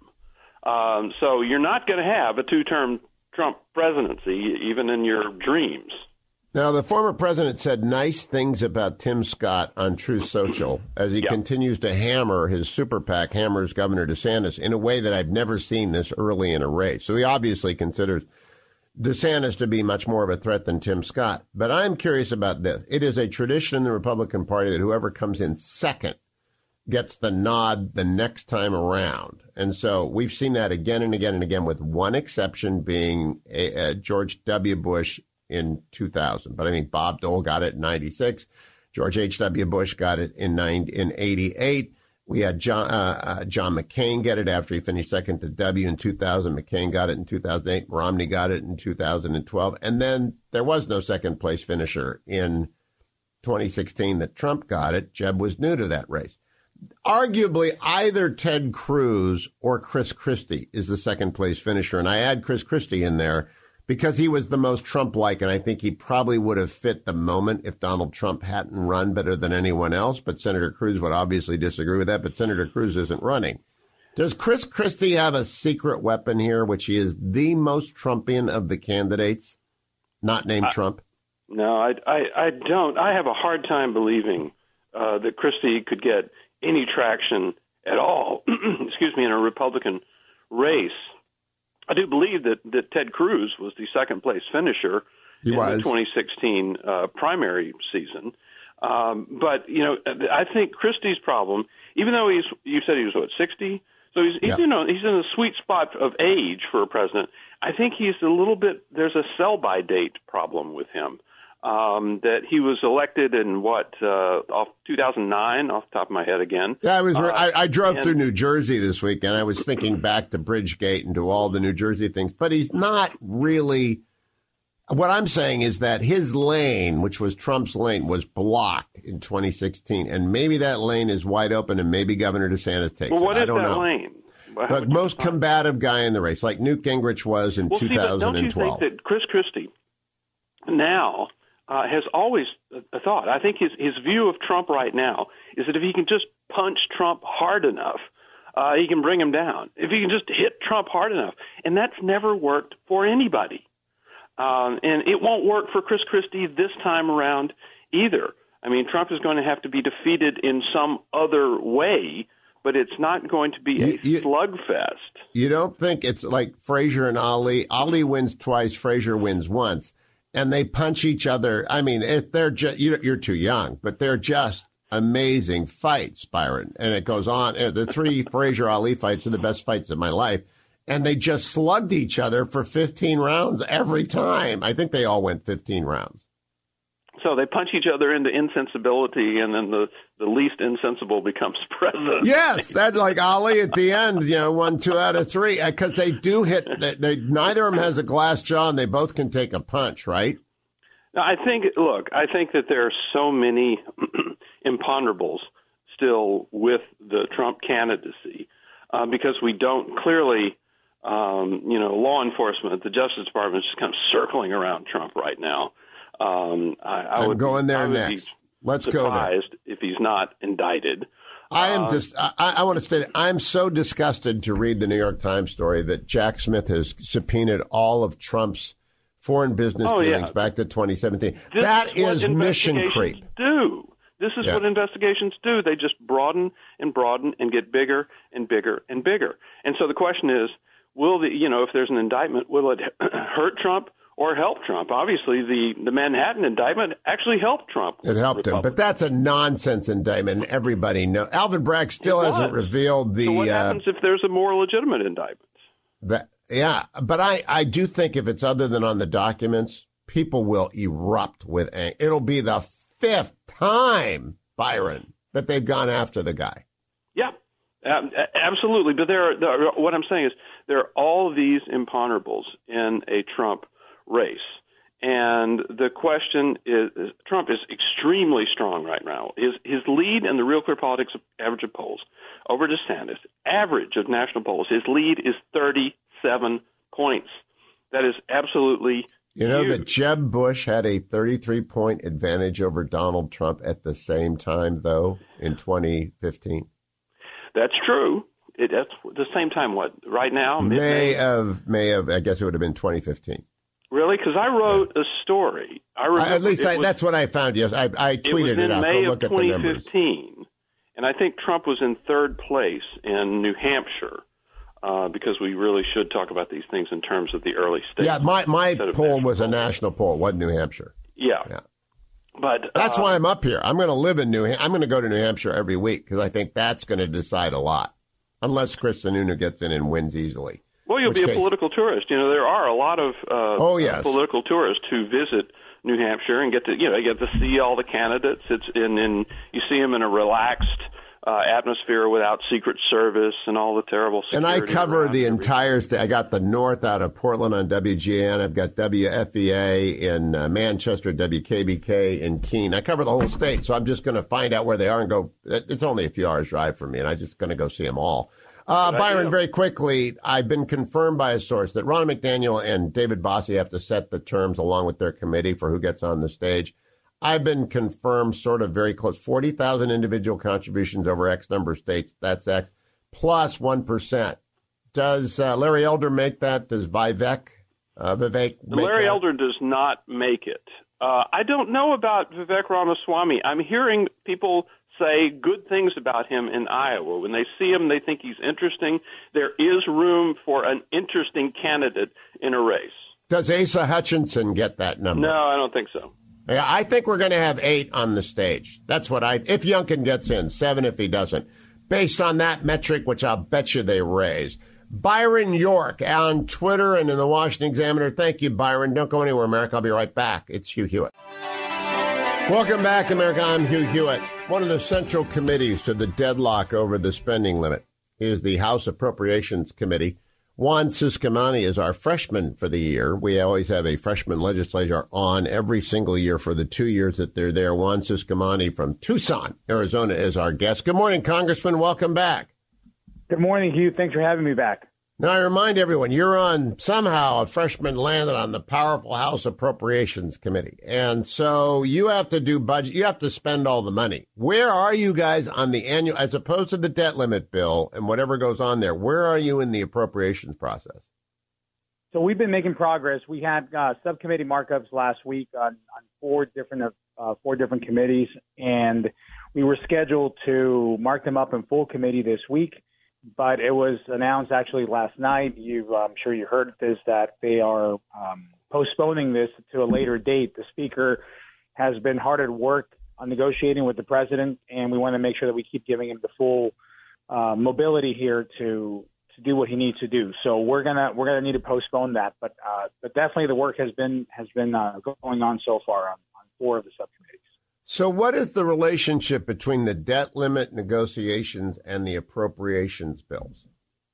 Um, so you're not going to have a two-term Trump presidency, even in your dreams. Now, the former president said nice things about Tim Scott on Truth Social as he yeah. continues to hammer his super PAC, hammers Governor DeSantis in a way that I've never seen this early in a race. So he obviously considers DeSantis to be much more of a threat than Tim Scott. But I'm curious about this. It is a tradition in the Republican Party that whoever comes in second gets the nod the next time around. And so we've seen that again and again and again, with one exception being a, a George W. Bush in two thousand. But I mean, Bob Dole got it in ninety-six. George H W. Bush got it in ninety, in eighty-eight. We had John, uh, uh, John McCain get it after he finished second to W in two thousand. McCain got it in two thousand eight. Romney got it in two thousand twelve. And then there was no second place finisher in twenty sixteen that Trump got it. Jeb was new to that race. Arguably, either Ted Cruz or Chris Christie is the second place finisher. And I add Chris Christie in there because he was the most Trump-like, and I think he probably would have fit the moment if Donald Trump hadn't run better than anyone else. But Senator Cruz would obviously disagree with that, but Senator Cruz isn't running. Does Chris Christie have a secret weapon here, which he is the most Trumpian of the candidates, not named I, Trump? No, I, I, I don't. I have a hard time believing uh, that Christie could get any traction at all, excuse me, in a Republican race. I do believe that, that Ted Cruz was the second place finisher he in was. the twenty sixteen uh, primary season. Um, but, you know, I think Christie's problem, even though he's, you said he was, what, sixty? So he's, he's yeah. you know, he's in a sweet spot of age for a president. I think he's a little bit, there's a sell-by date problem with him. um, that he was elected in what uh, off two thousand nine, off the top of my head again. Yeah, I was. Uh, I, I drove and, through New Jersey this week, and I was thinking back to Bridgegate and to all the New Jersey things. But he's not really. What I'm saying is that his lane, which was Trump's lane, was blocked in twenty sixteen, and maybe that lane is wide open, and maybe Governor DeSantis takes well, what it. is I don't that know. lane? The most combative guy in the race, like Newt Gingrich was in well, two thousand twelve. See, but don't you think that Chris Christie now uh, has always a thought? I think his his view of Trump right now is that if he can just punch Trump hard enough, uh, he can bring him down. If he can just hit Trump hard enough, and that's never worked for anybody, um, and it won't work for Chris Christie this time around either. I mean, Trump is going to have to be defeated in some other way. But it's not going to be a you, you, slugfest. You don't think it's like Frazier and Ali? Ali wins twice, Frazier wins once, and they punch each other. I mean, if they're just, you're too young, but they're just amazing fights, Byron. And it goes on. The three Frazier-Ali fights are the best fights of my life. And they just slugged each other for fifteen rounds every time. I think they all went fifteen rounds. So they punch each other into insensibility, and then the, the least insensible becomes president. Yes, that's like Ali at the end, you know, one, two out of three, because they do hit, they, they, neither of them has a glass jaw, and they both can take a punch, right? Now, I think, look, I think that there are so many imponderables still with the Trump candidacy uh, because we don't clearly, um, you know, law enforcement, the Justice Department is just kind of circling around Trump right now. Um, I, I I'm would going be, there I would next. Be Let's go there. Surprised if he's not indicted. I am uh, just. I, I want to state. I'm so disgusted to read the New York Times story that Jack Smith has subpoenaed all of Trump's foreign business oh, dealings yeah. back to twenty seventeen. This that is, is mission creep. Do this is yeah. what investigations do? They just broaden and broaden and get bigger and bigger and bigger. And so the question is, will the you know if there's an indictment, will it hurt Trump or help Trump? Obviously, the, the Manhattan indictment actually helped Trump. It helped him, but that's a nonsense indictment. And everybody knows. Alvin Bragg still hasn't revealed the. So what uh, happens if there's a more legitimate indictment? That yeah, but I, I do think if it's other than on the documents, people will erupt with anger. It'll be the fifth time, Byron, that they've gone after the guy. Yeah, um, absolutely. But there, are, there are, what I'm saying is there are all these imponderables in a Trump race. And the question is, is, Trump is extremely strong right now. His his lead in the Real Clear Politics average of polls over DeSantis, average of national polls, his lead is thirty-seven points. That is absolutely You know huge. that Jeb Bush had a thirty-three point advantage over Donald Trump at the same time, though, in twenty fifteen? That's true. It, that's the same time, what, right now? May of, May of, I guess it would have been twenty fifteen. Really? Because I wrote a story. I remember, At least I, was, that's what I found. Yes, I, I tweeted it, was in it out. May Go look of at the numbers. twenty fifteen, and I think Trump was in third place in New Hampshire uh, because we really should talk about these things in terms of the early states. Yeah, my, my poll was a polls. national poll. It wasn't New Hampshire. Yeah. Yeah. But that's uh, why I'm up here. I'm going to live in New. I'm going to go to New Hampshire every week because I think that's going to decide a lot, unless Chris Sununu gets in and wins easily. Well, you'll Which be a case? political tourist. You know, there are a lot of uh, oh, yes. political tourists who visit New Hampshire and get to, you know, get to see all the candidates. It's in, in you see them in a relaxed uh, atmosphere without Secret Service and all the terrible And security. I cover the everything. entire state. I got the North out of Portland on W G N. I've got W F E A in uh, Manchester, W K B K in Keene. I cover the whole state, so I'm just going to find out where they are and go. It's only a few hours drive from me, and I'm just going to go see them all. Uh, Byron, very quickly, I've been confirmed by a source that Ron McDaniel and David Bossie have to set the terms along with their committee for who gets on the stage. I've been confirmed sort of very close, forty thousand individual contributions over X number of states. That's X plus one percent. Does uh, Larry Elder make that? Does Vivek, uh, Vivek make Larry that? Elder does not make it. Uh, I don't know about Vivek Ramaswamy. I'm hearing people say good things about him in Iowa. When they see him, they think he's interesting. There is room for an interesting candidate in a race. Does Asa Hutchinson get that number? No, I don't think so. Yeah, I think we're going to have eight on the stage. That's what I, if Youngkin gets in, seven if he doesn't. Based on that metric, which I'll bet you they raise. Byron York on Twitter and in the Washington Examiner. Thank you, Byron. Don't go anywhere, America. I'll be right back. It's Hugh Hewitt. Welcome back, America. I'm Hugh Hewitt. One of the central committees to the deadlock over the spending limit is the House Appropriations Committee. Juan Ciscomani is our freshman for the year. We always have a freshman legislator on every single year for the two years that they're there. Juan Ciscomani from Tucson, Arizona is our guest. Good morning, Congressman. Welcome back. Good morning, Hugh. Thanks for having me back. Now, I remind everyone, you're on, somehow a freshman landed on the powerful House Appropriations Committee. And so you have to do budget, you have to spend all the money. Where are you guys on the annual, as opposed to the debt limit bill and whatever goes on there, where are you in the appropriations process? So we've been making progress. We had uh, subcommittee markups last week on, on four different uh, four different committees, and we were scheduled to mark them up in full committee this week. But it was announced actually last night, you, I'm sure you heard this, that they are um, postponing this to a later date. The Speaker has been hard at work on negotiating with the President, and we want to make sure that we keep giving him the full uh, mobility here to to do what he needs to do. So we're gonna we're gonna need to postpone that. But uh, but definitely the work has been has been uh, going on so far on, on four of the subcommittees. So what is the relationship between the debt limit negotiations and the appropriations bills?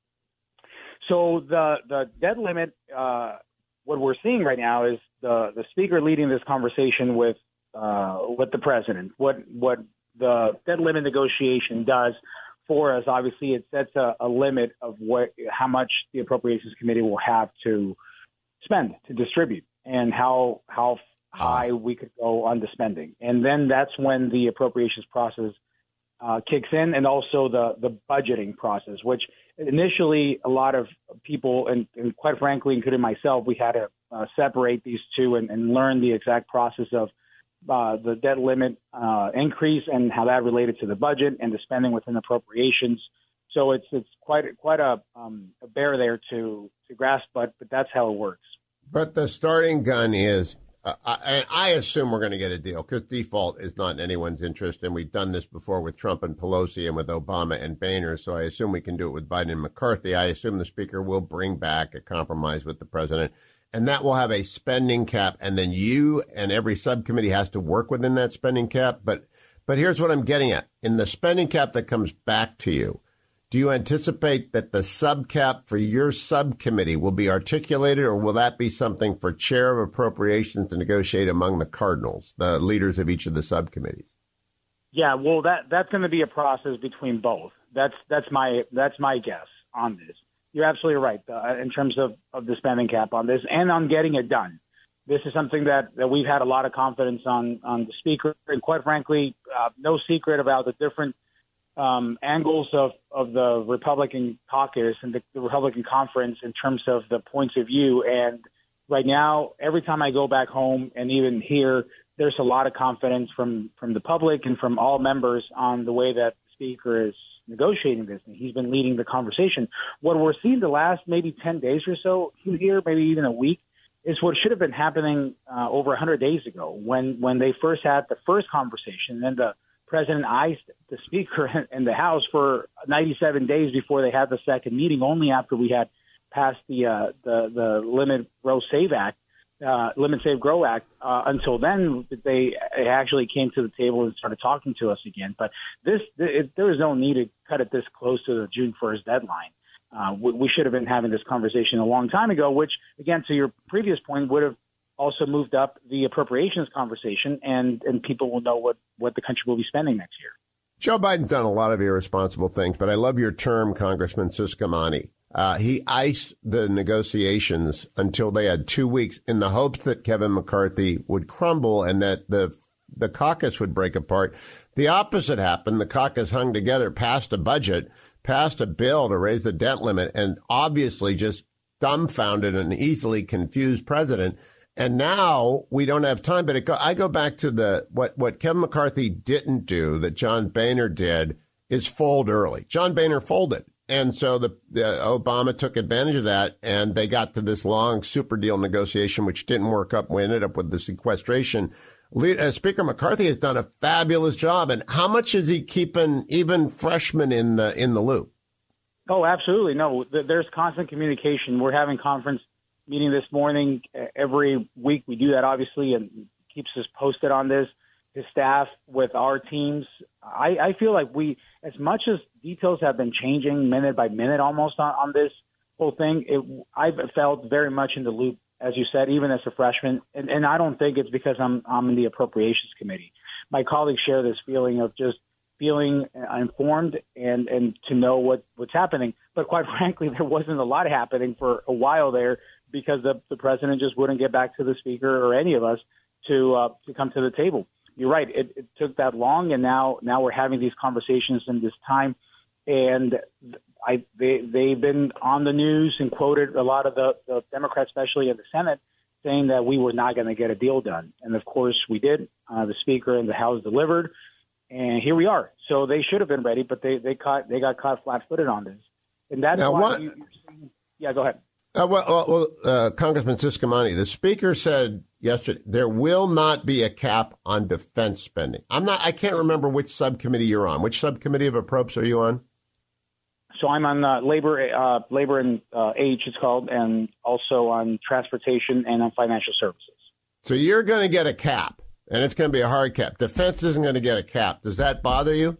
So the, the debt limit, uh, what we're seeing right now is the, the Speaker leading this conversation with uh, with the President. What what the debt limit negotiation does for us, obviously, it sets a, a limit of what how much the Appropriations Committee will have to spend, to distribute, and how how high we could go on the spending. And then that's when the appropriations process uh, kicks in, and also the, the budgeting process, which initially a lot of people, and, and quite frankly, including myself, we had to uh, separate these two and, and learn the exact process of uh, the debt limit uh, increase and how that related to the budget and the spending within appropriations. So it's it's quite quite a, um, a bear there to, to grasp, but but that's how it works. But the starting gun is Uh, I, I assume we're going to get a deal because default is not in anyone's interest. And we've done this before with Trump and Pelosi and with Obama and Boehner. So I assume we can do it with Biden and McCarthy. I assume the Speaker will bring back a compromise with the President, and that will have a spending cap. And then you and every subcommittee has to work within that spending cap. But but here's what I'm getting at. In the spending cap that comes back to you, do you anticipate that the subcap for your subcommittee will be articulated, or will that be something for chair of appropriations to negotiate among the cardinals, the leaders of each of the subcommittees? Yeah, well, that that's going to be a process between both. That's that's my that's my guess on this. You're absolutely right uh, in terms of, of the spending cap on this and on getting it done. This is something that, that we've had a lot of confidence on on the Speaker, and quite frankly, uh, no secret about the different Um, angles of, of the Republican caucus and the, the Republican conference in terms of the points of view. And right now, every time I go back home and even here, there's a lot of confidence from, from the public and from all members on the way that the Speaker is negotiating this. And he's been leading the conversation. What we're seeing the last maybe ten days or so here, maybe even a week, is what should have been happening uh, over one hundred days ago when, when they first had the first conversation, and the President iced the Speaker in the House for ninety-seven days before they had the second meeting, only after we had passed the uh, the, the Limit Grow Save Act, uh, Limit Save Grow Act. Uh, until then, they actually came to the table and started talking to us again. But this, it, there is no need to cut it this close to the June first deadline. Uh, we, we should have been having this conversation a long time ago, which, again, to your previous point, would have also moved up the appropriations conversation, and, and people will know what, what the country will be spending next year. Joe Biden's done a lot of irresponsible things, but I love your term, Congressman Ciscomani. Uh, he iced the negotiations until they had two weeks in the hopes that Kevin McCarthy would crumble and that the the caucus would break apart. The opposite happened. The caucus hung together, passed a budget, passed a bill to raise the debt limit, and obviously just dumbfounded an easily confused president. And now we don't have time, but it go, I go back to the what, what Kevin McCarthy didn't do that John Boehner did is fold early. John Boehner folded. And so the, the Obama took advantage of that, and they got to this long super deal negotiation, which didn't work up. We ended up with the sequestration. Uh, Speaker McCarthy has done a fabulous job. And how much is he keeping even freshmen in the in the loop? Oh, absolutely. No, th- there's constant communication. We're having conference meeting this morning. Every week we do that, obviously, and keeps us posted on this. His staff with our teams. I, I feel like we, as much as details have been changing minute by minute almost on, on this whole thing, it, I've felt very much in the loop, as you said, even as a freshman. And, and I don't think it's because I'm, I'm in the appropriations committee. My colleagues share this feeling of just feeling informed and, and to know what, what's happening. But quite frankly, there wasn't a lot happening for a while there because the, the president just wouldn't get back to the speaker or any of us to uh, to come to the table. You're right. It, it took that long, and now now we're having these conversations in this time. And I they, they've been on the news and quoted a lot of the, the Democrats, especially in the Senate, saying that we were not going to get a deal done. And, of course, we did. Uh, the Speaker and the House delivered. And here we are. So they should have been ready, but they, they caught they got caught flat-footed on this. And that's now, why what, you, you're seeing – yeah, go ahead. Uh, well, well uh, Congressman Ciscomani, the Speaker said yesterday there will not be a cap on defense spending. I'm not. I can't remember which subcommittee you're on. Which subcommittee of approps are you on? So I'm on uh, labor, uh, labor and uh, age, it's called, and also on transportation and on financial services. So you're going to get a cap, and it's going to be a hard cap. Defense isn't going to get a cap. Does that bother you?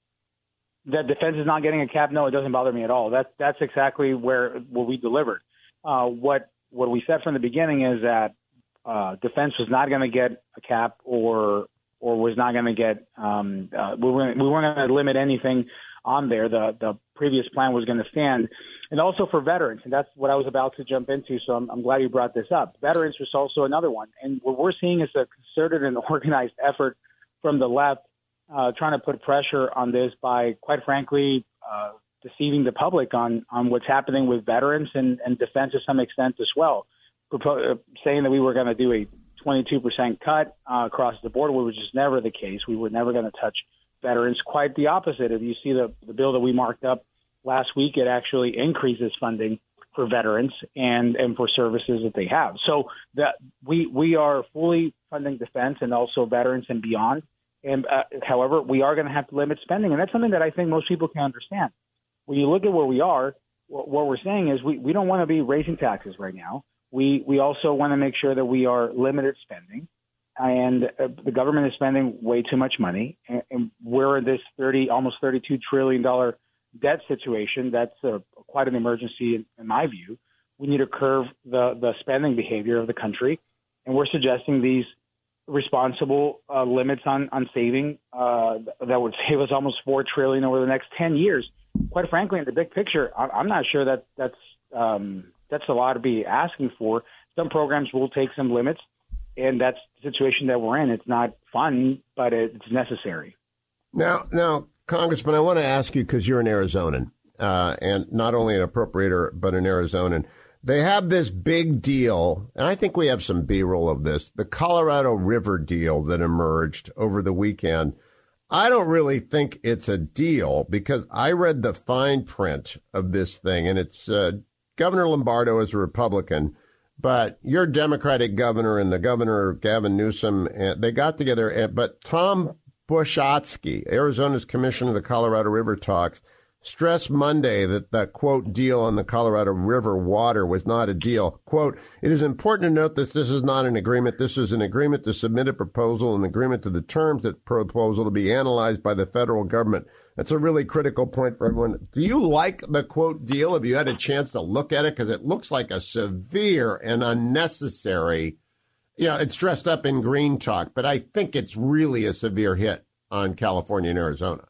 That defense is not getting a cap? No, it doesn't bother me at all. That's that's exactly where what we delivered. Uh, what what we said from the beginning is that uh, defense was not going to get a cap, or or was not going to get. Um, uh, we weren't we weren't going to limit anything on there. The the previous plan was going to stand, and also for veterans, and that's what I was about to jump into. So I'm, I'm glad you brought this up. Veterans was also another one, and what we're seeing is a concerted and organized effort from the left, uh, trying to put pressure on this by, quite frankly, uh, deceiving the public on, on what's happening with veterans and, and defense to some extent as well. Propo- uh, saying that we were going to do a twenty-two percent cut uh, across the board, which was never the case. We were never going to touch veterans. Quite the opposite. If you see the, the bill that we marked up last week, it actually increases funding for veterans and, and for services that they have. So that we we are fully funding defense and also veterans and beyond. And uh, however, we are going to have to limit spending, and that's something that I think most people can understand. When you look at where we are, what we're saying is we, we don't want to be raising taxes right now. We we also want to make sure that we are limited spending, and uh, the government is spending way too much money, and, and we're in this thirty almost thirty-two trillion dollars debt situation. That's a, quite an emergency in, in my view. We need to curb the, the spending behavior of the country, and we're suggesting these responsible uh, limits on, on saving uh, that would save us almost four trillion dollars over the next ten years. Quite frankly, in the big picture, I'm not sure that that's um, that's a lot to be asking for. Some programs will take some limits, and that's the situation that we're in. It's not fun, but it's necessary. Now, now, Congressman, I want to ask you, because you're an Arizonan, uh, and not only an appropriator, but an Arizonan. They have this big deal, and I think we have some B-roll of this, the Colorado River deal that emerged over the weekend. I don't really think it's a deal because I read the fine print of this thing, and it's uh, Governor Lombardo is a Republican, but your Democratic governor and the governor, Gavin Newsom, and they got together, but Tom Bushotsky, Arizona's commissioner of the Colorado River talks, stressed Monday that the, quote, deal on the Colorado River water was not a deal. Quote, it is important to note that this is not an agreement. This is an agreement to submit a proposal, an agreement to the terms of the proposal to be analyzed by the federal government. That's a really critical point for everyone. Do you like the, quote, deal? Have you had a chance to look at it? Because it looks like a severe and unnecessary, yeah, it's dressed up in green talk, but I think it's really a severe hit on California and Arizona.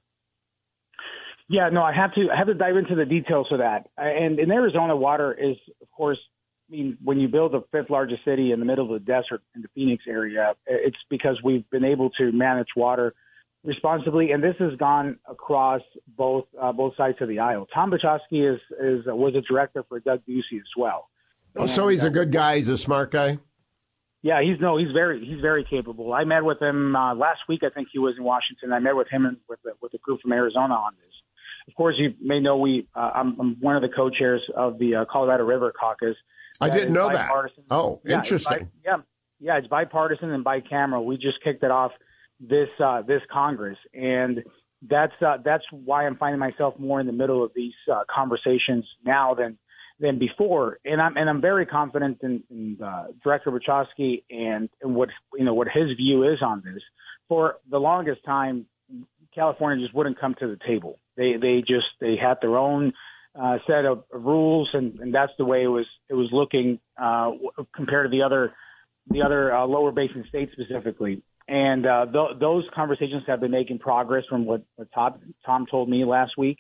Yeah, no, I have to I have to dive into the details of that. And in Arizona, water is, of course, I mean, when you build the fifth largest city in the middle of the desert in the Phoenix area, it's because we've been able to manage water responsibly, and this has gone across both uh, both sides of the aisle. Tom Bushotsky is is was a director for Doug Ducey as well. Oh, so he's a good guy. He's a smart guy. Yeah, he's no, he's very he's very capable. I met with him uh, last week. I think he was in Washington. I met with him and with the, with a group from Arizona on this. Of course, you may know we. Uh, I'm, I'm one of the co-chairs of the uh, Colorado River Caucus. I didn't know that. Oh, yeah, interesting. It's bi- yeah, yeah, it's bipartisan and bicameral. We just kicked it off this uh, this Congress, and that's uh, that's why I'm finding myself more in the middle of these uh, conversations now than than before, and I'm and I'm very confident in, in uh, Director Buchowski and, and what you know what his view is on this. For the longest time, California just wouldn't come to the table. They they just they had their own uh, set of rules, and, and that's the way it was it was looking uh, compared to the other the other uh, lower basin states specifically. And uh, th- those conversations have been making progress from what, what Tom, Tom told me last week.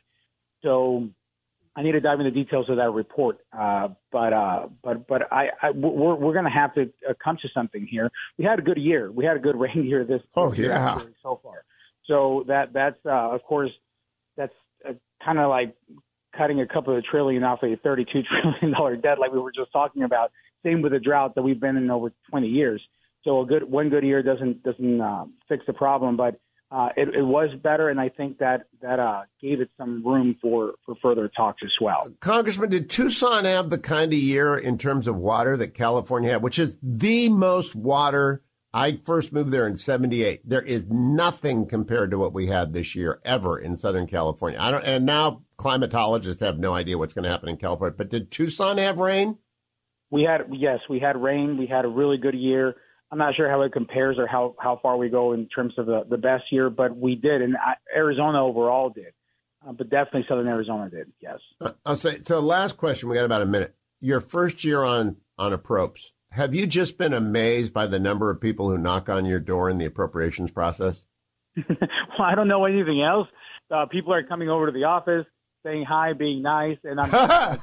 So I need to dive into the details of that report. Uh, but uh, but but I, I we're we're going to have to uh, come to something here. We had a good year. We had a good rain year this, oh, this year yeah. so far. So that that's uh, of course that's uh, kind of like cutting a couple of trillion off a thirty-two trillion dollars debt, like we were just talking about. Same with the drought that we've been in over twenty years. So a good one good year doesn't doesn't uh, fix the problem, but uh, it, it was better, and I think that that uh, gave it some room for, for further talks as well. Congressman, did Tucson have the kind of year in terms of water that California had, which is the most water? I first moved there in seventy-eight. There is nothing compared to what we had this year ever in Southern California. I don't, and now climatologists have no idea what's going to happen in California. But did Tucson have rain? We had yes, we had rain. We had a really good year. I'm not sure how it compares or how, how far we go in terms of the, the best year, but we did, and I, Arizona overall did. Uh, but definitely Southern Arizona did, yes. Uh, I'll say, so last question, we got about a minute. Your first year on, on Appropes, have you just been amazed by the number of people who knock on your door in the appropriations process? Well, I don't know anything else. Uh, people are coming over to the office, saying hi, being nice, and I'm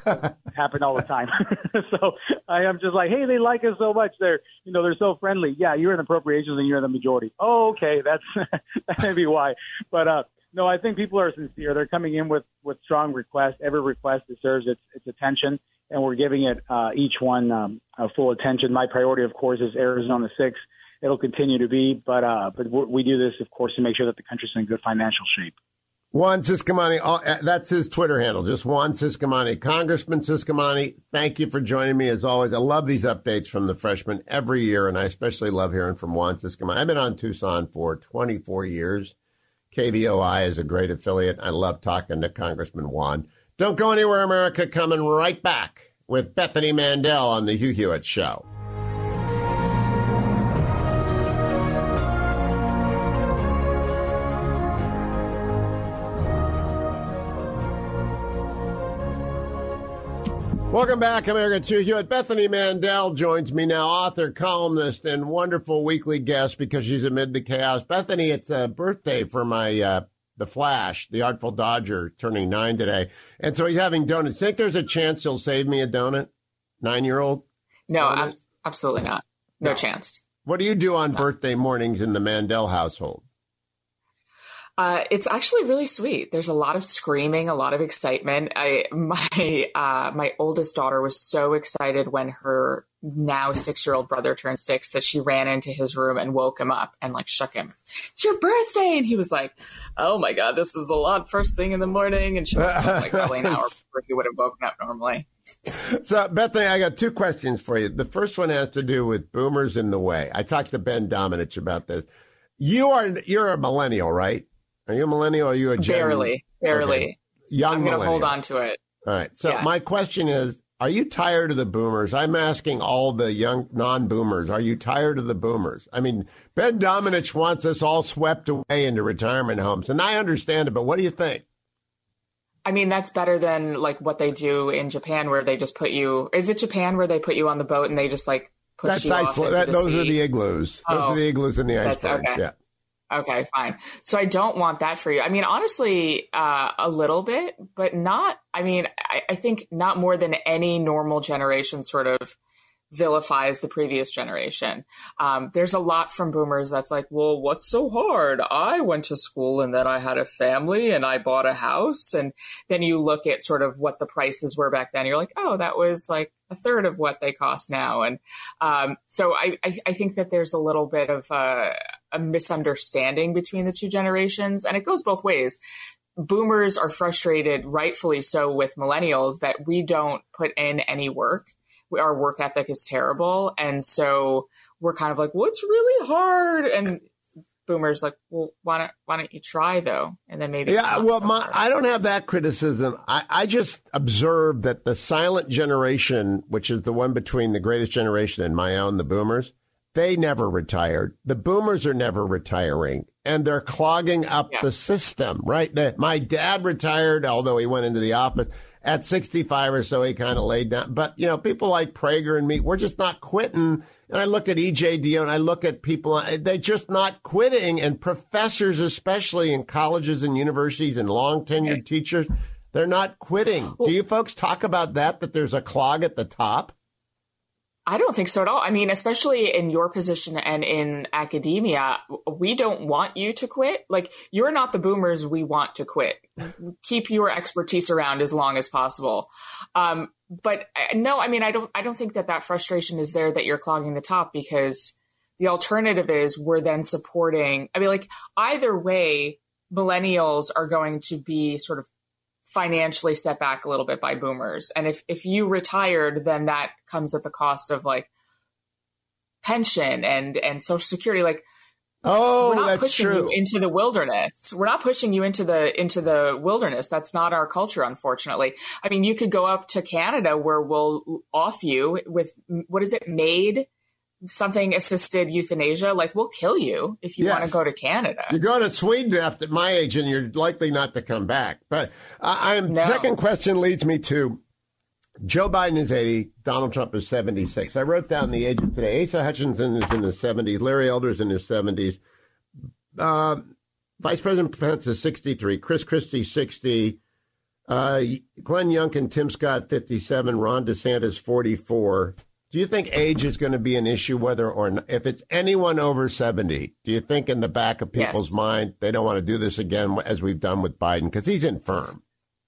happen all the time. So I am just like, hey, they like us so much. They're, you know, they're so friendly. Yeah, you're in appropriations and you're in the majority. Oh, okay, that's that may be why. But uh, no, I think people are sincere. They're coming in with, with strong requests. Every request deserves its its attention, and we're giving it uh, each one um, uh, full attention. My priority, of course, is Arizona six. It'll continue to be, but uh, but we do this, of course, to make sure that the country's in good financial shape. Juan Ciscomani, that's his Twitter handle, just Juan Ciscomani. Congressman Ciscomani, thank you for joining me as always. I love these updates from the freshmen every year, and I especially love hearing from Juan Ciscomani. I've been on Tucson for twenty-four years. K V O I is a great affiliate. I love talking to Congressman Juan. Don't go anywhere, America. Coming right back with Bethany Mandel on the Hugh Hewitt Show. Welcome back, America. To Hewitt. Bethany Mandel joins me now, author, columnist, and wonderful weekly guest because she's amid the chaos. Bethany, it's a birthday for my uh, the Flash, the Artful Dodger, turning nine today, and so he's having donuts. Think there's a chance he'll save me a donut, nine-year-old? No, ab- absolutely not. No, no chance. What do you do on no. birthday mornings in the Mandel household? Uh, it's actually really sweet. There's a lot of screaming, a lot of excitement. I, my, uh, my oldest daughter was so excited when her now six-year-old brother turned six that she ran into his room and woke him up and like shook him. It's your birthday. And he was like, oh my God, this is a lot first thing in the morning. And she woke up like probably an hour before he would have woken up normally. So, Bethany, I got two questions for you. The first one has to do with boomers in the way. I talked to Ben Domenech about this. You are, you're a millennial, right? Are you a millennial or are you a gen- Barely, barely. Okay. Young I'm going to hold millennial. on to it. All right. So yeah. my question is, are you tired of the boomers? I'm asking all the young non-boomers. Are you tired of the boomers? I mean, Ben Domenech wants us all swept away into retirement homes, and I understand it, but what do you think? I mean, that's better than like what they do in Japan where they just put you, is it Japan where they put you on the boat and they just like push that's you ice, off into that, the Those sea? are the igloos. Those oh, are the igloos in the icebergs. Okay. Yeah. Okay, fine. So I don't want that for you. I mean, honestly, uh, a little bit, but not, I mean, I, I think not more than any normal generation sort of vilifies the previous generation. Um, there's a lot from boomers that's like, well, what's so hard? I went to school and then I had a family and I bought a house. And then you look at sort of what the prices were back then. You're like, oh, that was like a third of what they cost now. And um, so I, I, I think that there's a little bit of a, a misunderstanding between the two generations. And it goes both ways. Boomers are frustrated, rightfully so, with millennials that we don't put in any work. Our work ethic is terrible. And so we're kind of like, well, it's really hard. And boomers like, well, why don't why don't you try though? And then maybe yeah. Well, my, I don't have that criticism. I, I just observed that the silent generation, which is the one between the greatest generation and my own, the boomers, they never retired. The boomers are never retiring, and they're clogging up yeah. the system. Right? The, my dad retired, although he went into the office at sixty-five or so. He kind of laid down. But you know, people like Prager and me, we're just not quitting. And I look at E J Dionne, and I look at people, they're just not quitting. And professors, especially in colleges and universities and long tenured teachers, they're not quitting. Well, do you folks talk about that, that there's a clog at the top? I don't think so at all. I mean, especially in your position and in academia, we don't want you to quit. Like, you're not the boomers we want to quit. Keep your expertise around as long as possible. Um, but no, I mean, I don't, I don't think that that frustration is there that you're clogging the top, because the alternative is we're then supporting, I mean, like, either way, millennials are going to be sort of financially set back a little bit by boomers. And if, if you retired, then that comes at the cost of like pension and, and Social Security. Like, oh, we're not that's pushing true. you into the wilderness. We're not pushing you into the, into the wilderness. That's not our culture, unfortunately. I mean, you could go up to Canada where we'll off you with, what is it, MAID? Something assisted euthanasia. Like, we'll kill you if you yes. want to go to Canada. You go to Sweden after my age and you're likely not to come back. But uh, I'm no. second question leads me to Joe Biden is eighty. Donald Trump is seventy-six. I wrote down the ages today. Asa Hutchinson is in his seventies. Larry Elder's in his seventies. Uh, Vice President Pence is sixty-three. Chris Christie, sixty. Uh, Glenn Youngkin, Tim Scott, fifty-seven. Ron DeSantis, forty-four. Do you think age is going to be an issue, whether or not, if it's anyone over seventy? Do you think in the back of people's yes. mind they don't want to do this again as we've done with Biden, because he's infirm?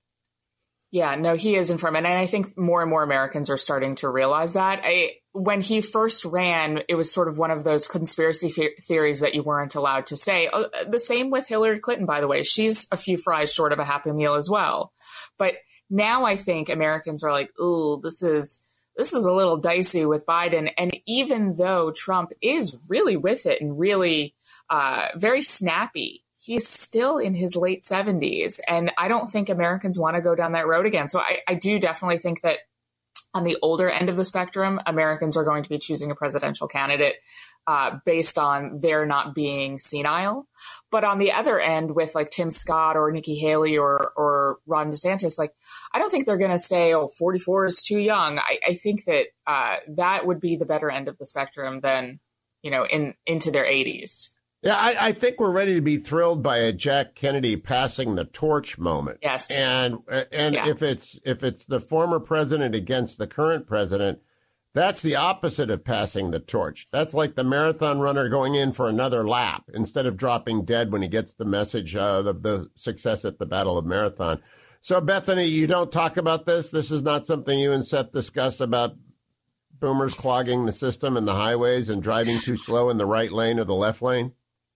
Yeah, no, he is infirm. And I think more and more Americans are starting to realize that. I, when he first ran, it was sort of one of those conspiracy fe- theories that you weren't allowed to say. Uh, the same with Hillary Clinton, by the way. She's a few fries short of a Happy Meal as well. But now I think Americans are like, ooh, this is... This is a little dicey with Biden. And even though Trump is really with it and really uh, very snappy, he's still in his late seventies. And I don't think Americans want to go down that road again. So I, I do definitely think that on the older end of the spectrum, Americans are going to be choosing a presidential candidate uh, based on their not being senile. But on the other end, with like Tim Scott or Nikki Haley or or Ron DeSantis, like, I don't think they're going to say, oh, forty-four is too young. I, I think that uh, that would be the better end of the spectrum than, you know, in into their eighties. Yeah, I, I think we're ready to be thrilled by a Jack Kennedy passing the torch moment. Yes. And and yeah. if it's if it's the former president against the current president, that's the opposite of passing the torch. That's like the marathon runner going in for another lap instead of dropping dead when he gets the message uh, of the success at the Battle of Marathon. So, Bethany, you don't talk about this? This is not something you and Seth discuss about boomers clogging the system and the highways and driving too slow in the right lane or the left lane?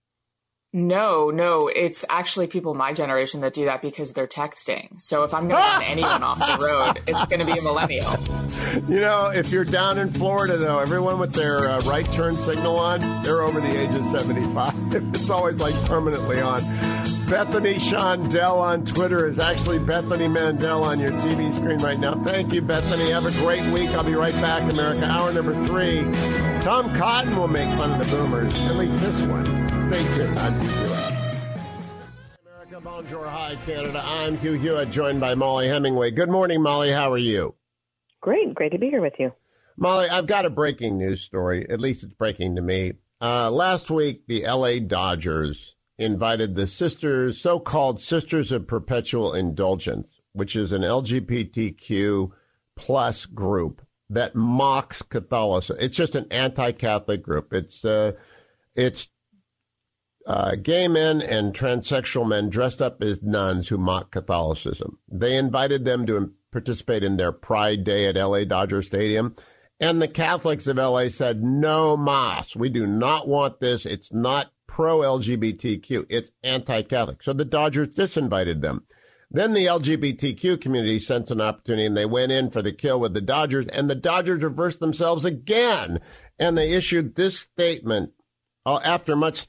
No, no, it's actually people my generation that do that because they're texting. So if I'm going to run anyone off the road, it's going to be a millennial. You know, if you're down in Florida, though, everyone with their uh, right turn signal on, they're over the age of seventy-five. It's always like permanently on. Bethany Shondell on Twitter is actually Bethany Mandel on your T V screen right now. Thank you, Bethany. Have a great week. I'll be right back, America. Hour number three. Tom Cotton will make fun of the boomers, at least this one. Stay tuned. I'm Hugh Hewitt. America, bonjour, hi, Canada. I'm Hugh Hewitt, joined by Molly Hemingway. Good morning, Molly. How are you? Great. Great to be here with you. Molly, I've got a breaking news story. At least it's breaking to me. Uh, last week, the L A Dodgers invited the Sisters, so-called Sisters of Perpetual Indulgence, which is an L G B T Q plus group that mocks Catholicism. It's just an anti-Catholic group. It's uh, it's uh, gay men and transsexual men dressed up as nuns who mock Catholicism. They invited them to participate in their Pride Day at L A Dodger Stadium. And the Catholics of L A said, no mas. We do not want this. It's not pro-L G B T Q. It's anti-Catholic. So the Dodgers disinvited them. Then the L G B T Q community sensed an opportunity, and they went in for the kill with the Dodgers, and the Dodgers reversed themselves again. And they issued this statement uh, after much thought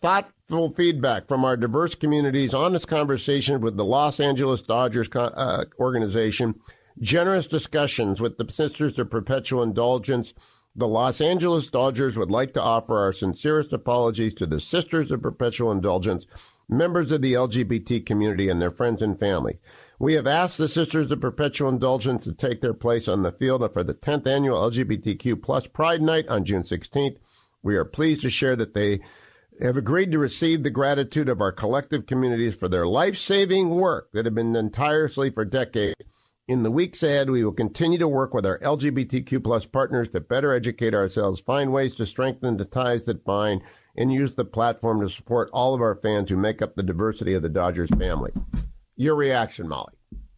Full feedback from our diverse communities, honest conversation with the Los Angeles Dodgers uh, organization, generous discussions with the Sisters of Perpetual Indulgence. The Los Angeles Dodgers would like to offer our sincerest apologies to the Sisters of Perpetual Indulgence, members of the L G B T community, and their friends and family. We have asked the Sisters of Perpetual Indulgence to take their place on the field for the tenth annual L G B T Q plus Pride Night on June sixteenth. We are pleased to share that they have agreed to receive the gratitude of our collective communities for their life-saving work that have been done tirelessly for decades. In the weeks ahead, we will continue to work with our L G B T Q plus partners to better educate ourselves, find ways to strengthen the ties that bind, and use the platform to support all of our fans who make up the diversity of the Dodgers family. Your reaction, Molly?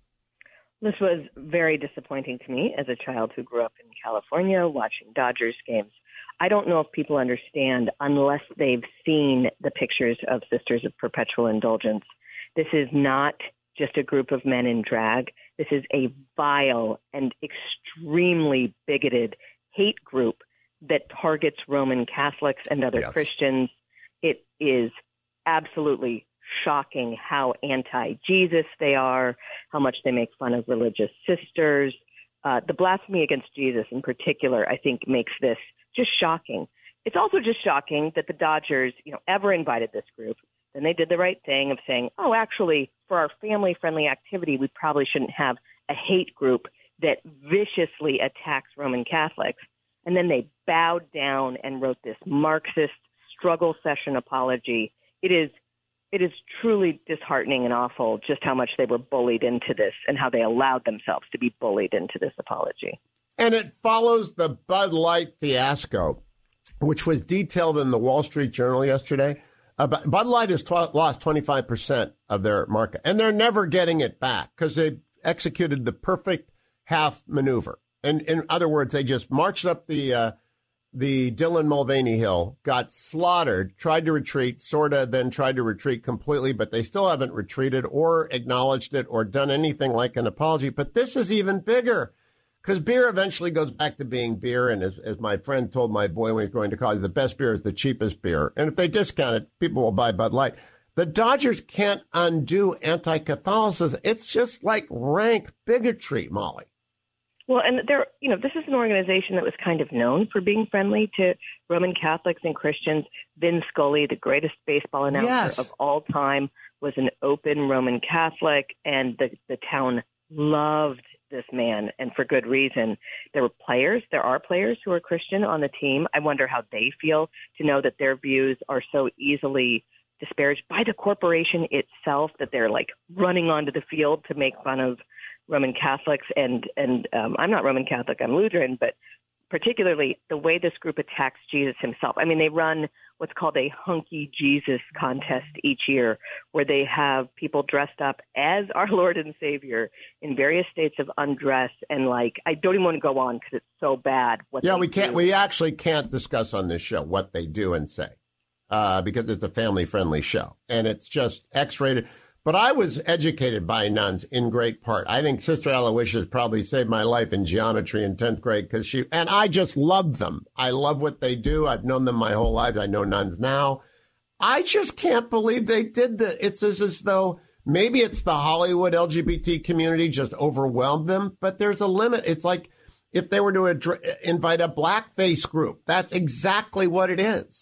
This was very disappointing to me as a child who grew up in California watching Dodgers games. I don't know if people understand unless they've seen the pictures of Sisters of Perpetual Indulgence. This is not just a group of men in drag. This is a vile and extremely bigoted hate group that targets Roman Catholics and other yes. Christians. It is absolutely shocking how anti-Jesus they are, how much they make fun of religious sisters. Uh, the blasphemy against Jesus in particular, I think, makes this just shocking. It's also just shocking that the Dodgers, you know, ever invited this group. Then they did the right thing of saying, oh, actually, for our family-friendly activity, we probably shouldn't have a hate group that viciously attacks Roman Catholics. And then they bowed down and wrote this Marxist struggle session apology. It is it is truly disheartening and awful just how much they were bullied into this and how they allowed themselves to be bullied into this apology. And it follows the Bud Light fiasco, which was detailed in the Wall Street Journal yesterday. Uh, Bud Light has tw- lost twenty-five percent of their market, and they're never getting it back because they executed the perfect half maneuver. And in other words, they just marched up the uh, the Dylan Mulvaney Hill, got slaughtered, tried to retreat, sort of, then tried to retreat completely, but they still haven't retreated or acknowledged it or done anything like an apology. But this is even bigger. Because beer eventually goes back to being beer, and as, as my friend told my boy when he was going to college, the best beer is the cheapest beer. And if they discount it, people will buy Bud Light. The Dodgers can't undo anti-Catholicism. It's just like rank bigotry, Molly. Well, and there, you know, this is an organization that was kind of known for being friendly to Roman Catholics and Christians. Vin Scully, the greatest baseball announcer yes. of all time, was an open Roman Catholic, and the, the town loved this man, and for good reason. There were players, there are players who are Christian on the team. I wonder how they feel to know that their views are so easily disparaged by the corporation itself, that they're like running onto the field to make fun of Roman Catholics. And, and um, I'm not Roman Catholic, I'm Lutheran, but particularly the way this group attacks Jesus himself. I mean, they run what's called a hunky Jesus contest each year, where they have people dressed up as our Lord and Savior in various states of undress. And like, I don't even want to go on because it's so bad. What yeah, they we can't, do. we actually can't discuss on this show what they do and say uh, because it's a family friendly show and it's just X-rated. But I was educated by nuns in great part. I think Sister Aloysius probably saved my life in geometry in tenth grade because she, and I just love them. I love what they do. I've known them my whole life. I know nuns now. I just can't believe they did that. It's as, as though maybe it's the Hollywood L G B T community just overwhelmed them, but there's a limit. It's like if they were to ad- invite a blackface group, that's exactly what it is.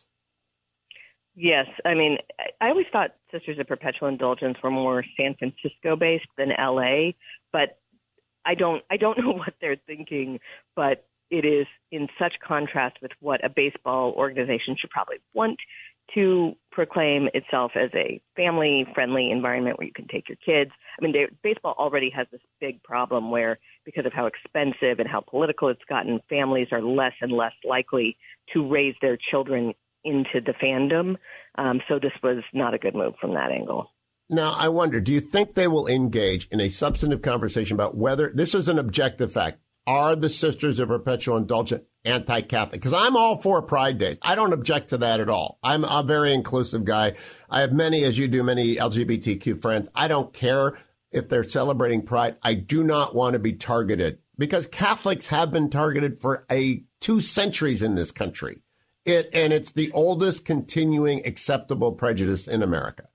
Yes. I mean, I always thought Sisters of Perpetual Indulgence were more San Francisco based than L A, but I don't, I don't know what they're thinking, but it is in such contrast with what a baseball organization should probably want to proclaim itself as a family friendly environment where you can take your kids. I mean, they, baseball already has this big problem where because of how expensive and how political it's gotten, families are less and less likely to raise their children into the fandom. Um, so this was not a good move from that angle. Now, I wonder, do you think they will engage in a substantive conversation about whether this is an objective fact? Are the Sisters of Perpetual Indulgence anti-Catholic? Because I'm all for Pride Days. I don't object to that at all. I'm a very inclusive guy. I have many, as you do, many L G B T Q friends. I don't care if they're celebrating Pride. I do not want to be targeted because Catholics have been targeted for a two centuries in this country. It, and it's the oldest continuing acceptable prejudice in America.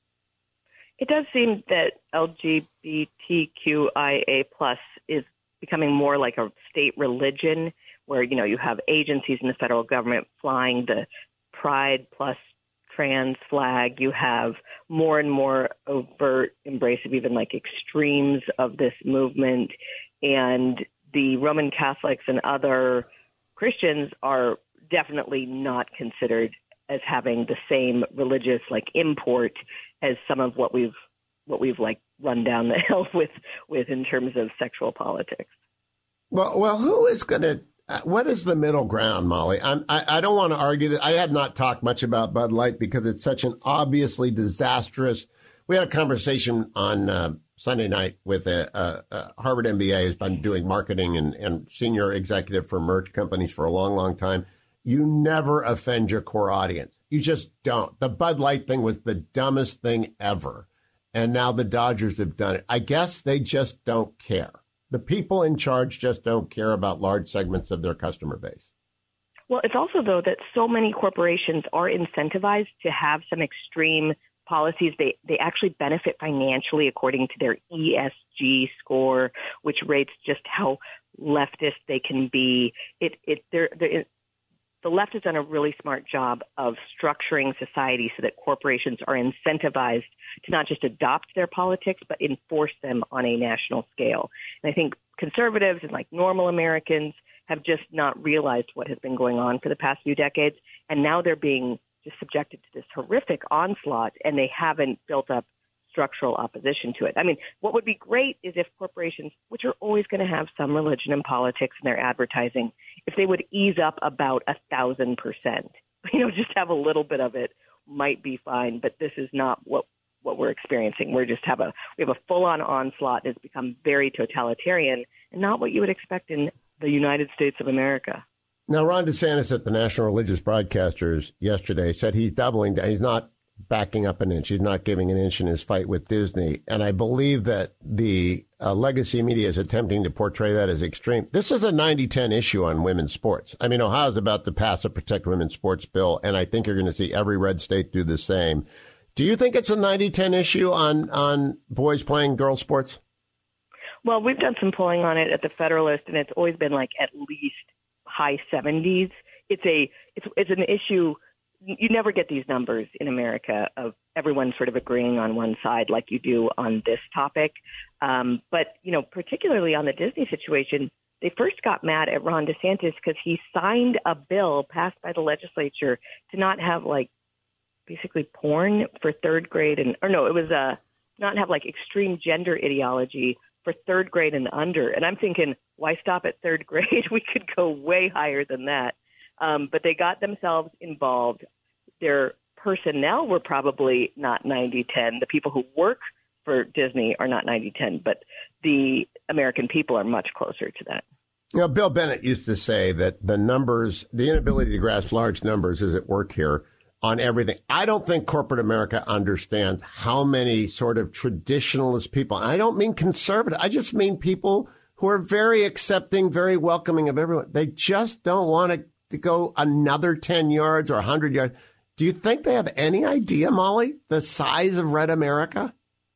It does seem that L G B T Q I A plus is becoming more like a state religion where, you know, you have agencies in the federal government flying the Pride plus trans flag. You have more and more overt embrace of even like extremes of this movement. And the Roman Catholics and other Christians are definitely not considered as having the same religious like import as some of what we've what we've like run down the hill with with in terms of sexual politics. Well, well, who is going to? What is the middle ground, Molly? I'm, I I don't want to argue that. I have not talked much about Bud Light because it's such an obviously disastrous. We had a conversation on uh, Sunday night with a, a, a Harvard M B A who's been doing marketing and, and senior executive for merch companies for a long, long time. You never offend your core audience. You just don't. The Bud Light thing was the dumbest thing ever. And now the Dodgers have done it. I guess they just don't care. The people in charge just don't care about large segments of their customer base. Well, it's also, though, that so many corporations are incentivized to have some extreme policies. They they actually benefit financially according to their E S G score, which rates just how leftist they can be. It it they're, they're, the left has done a really smart job of structuring society so that corporations are incentivized to not just adopt their politics, but enforce them on a national scale. And I think conservatives and like normal Americans have just not realized what has been going on for the past few decades. And now they're being just subjected to this horrific onslaught, and they haven't built up structural opposition to it. I mean, what would be great is if corporations, which are always going to have some religion and politics in their advertising, if they would ease up about a thousand percent, you know, just have a little bit of it might be fine. But this is not what, what we're experiencing. We're just have a, we have a full on onslaught. It's become very totalitarian and not what you would expect in the United States of America. Now, Ron DeSantis at the National Religious Broadcasters yesterday said he's doubling down. He's not backing up an inch. He's not giving an inch in his fight with Disney. And I believe that the uh, legacy media is attempting to portray that as extreme. This is a ninety ten issue on women's sports. I mean, Ohio's about to pass a Protect Women's Sports bill, and I think you're going to see every red state do the same. Do you think it's a ninety ten issue on, on boys playing girls sports? Well, we've done some polling on it at the Federalist, and it's always been like at least high seventies. It's a it's it's an issue. You never get these numbers in America of everyone sort of agreeing on one side like you do on this topic. Um, but, you know, particularly on the Disney situation, they first got mad at Ron DeSantis because he signed a bill passed by the legislature to not have like basically porn for third grade and or no, it was uh, not have like extreme gender ideology for third grade and under. And I'm thinking, why stop at third grade? We could go way higher than that. Um, but they got themselves involved. Their personnel were probably not ninety ten. The people who work for Disney are not ninety ten, but the American people are much closer to that. You know, Bill Bennett used to say that the numbers, the inability to grasp large numbers is at work here on everything. I don't think corporate America understands how many sort of traditionalist people, and I don't mean conservative, I just mean people who are very accepting, very welcoming of everyone. They just don't want to to go another ten yards or one hundred yards. Do you think they have any idea, Molly, the size of Red America?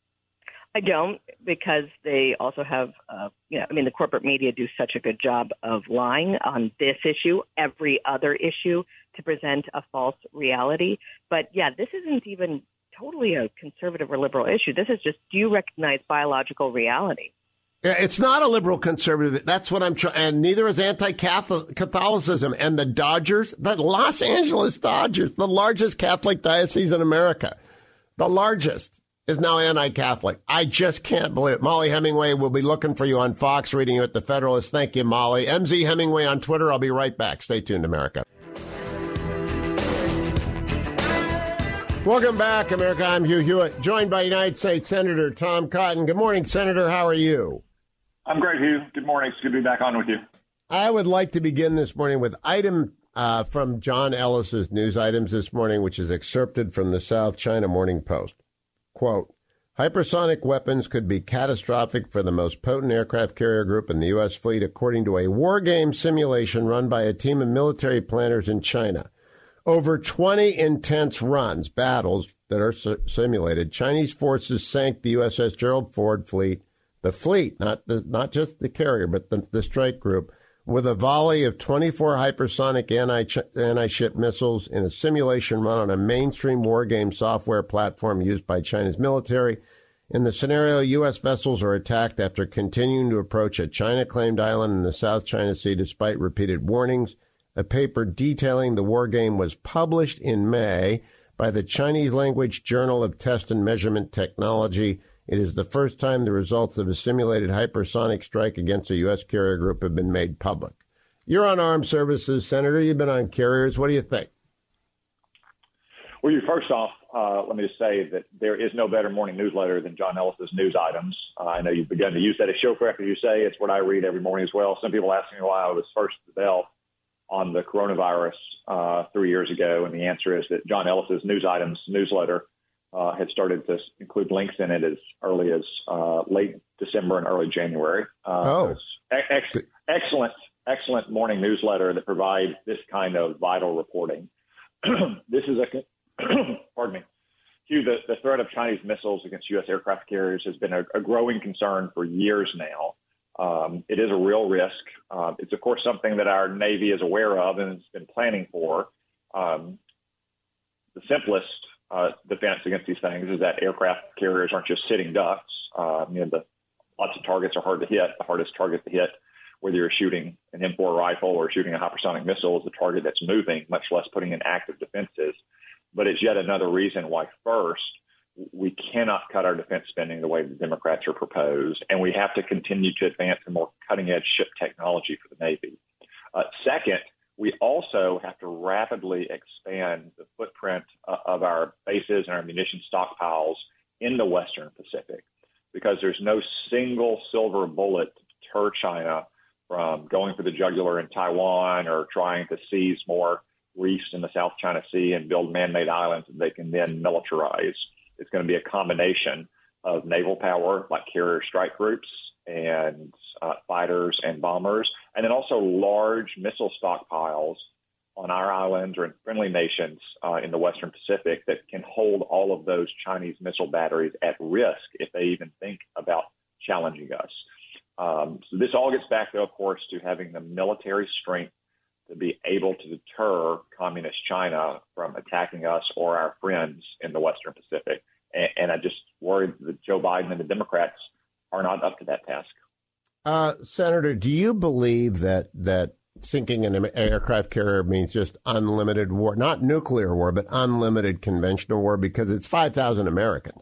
I don't, because they also have, uh, you know, I mean, the corporate media do such a good job of lying on this issue, every other issue, to present a false reality. But, yeah, this isn't even totally a conservative or liberal issue. This is just, do you recognize biological reality? It's not a liberal conservative. That's what I'm trying. And neither is anti-Catholicism. And the Dodgers, the Los Angeles Dodgers, the largest Catholic diocese in America, the largest, is now anti-Catholic. I just can't believe it. Molly Hemingway will be looking for you on Fox, reading you at the Federalist. Thank you, Molly. M Z Hemingway on Twitter. I'll be right back. Stay tuned, America. Welcome back, America. I'm Hugh Hewitt, joined by United States Senator Tom Cotton. Good morning, Senator. How are you? I'm great, Hugh. Good morning. It's good to be back on with you. I would like to begin this morning with item uh, from John Ellis's news items this morning, which is excerpted from the South China Morning Post. Quote, hypersonic weapons could be catastrophic for the most potent aircraft carrier group in the U S fleet, according to a war game simulation run by a team of military planners in China. Over twenty intense runs, battles that are s- simulated, Chinese forces sank the U S S Gerald Ford fleet, the fleet, not the, not just the carrier, but the, the strike group, with a volley of twenty-four hypersonic anti, anti-ship missiles in a simulation run on a mainstream war game software platform used by China's military. In the scenario, U S vessels are attacked after continuing to approach a China-claimed island in the South China Sea despite repeated warnings. A paper detailing the war game was published in May by the Chinese-language Journal of Test and Measurement Technology. It is the first time the results of a simulated hypersonic strike against a U S carrier group have been made public. You're on armed services, Senator. You've been on carriers. What do you think? Well, you first off, uh, let me just say that there is no better morning newsletter than John Ellis's news items. Uh, I know you've begun to use that as chauffeur after you say it's what I read every morning as well. Some people ask me why I was first to the bell on the coronavirus uh, three years ago, and the answer is that John Ellis's news items newsletter uh, had started to include links in it as early as uh, late December and early January. Uh, oh, ex- excellent, excellent morning newsletter that provides this kind of vital reporting. This is a, pardon me, Hugh, the, the threat of Chinese missiles against U S aircraft carriers has been a, a growing concern for years now. Um, it is a real risk. Uh, it's, of course, something that our Navy is aware of and has been planning for. Um, the simplest uh, defense against these things is that aircraft carriers aren't just sitting ducks. Uh, you know, the, lots of targets are hard to hit. The hardest target to hit, whether you're shooting an M four rifle or shooting a hypersonic missile, is the target that's moving, much less putting in active defenses. But it's yet another reason why, first, we cannot cut our defense spending the way the Democrats are proposed, and we have to continue to advance a more cutting-edge ship technology for the Navy. Uh, second, we also have to rapidly expand the footprint uh, of our bases and our munition stockpiles in the Western Pacific, because there's no single silver bullet to deter China from going for the jugular in Taiwan or trying to seize more reefs in the South China Sea and build man-made islands that they can then militarize. It's going to be a combination of naval power, like carrier strike groups and uh, fighters and bombers, and then also large missile stockpiles on our islands or in friendly nations uh, in the Western Pacific that can hold all of those Chinese missile batteries at risk if they even think about challenging us. Um, so this all gets back, though, of course, to having the military strength to be able to deter communist China from attacking us or our friends in the Western Pacific. And, and I just worry that Joe Biden and the Democrats are not up to that task. Uh, Senator, do you believe that that sinking an aircraft carrier means just unlimited war, not nuclear war, but unlimited conventional war, because it's five thousand Americans?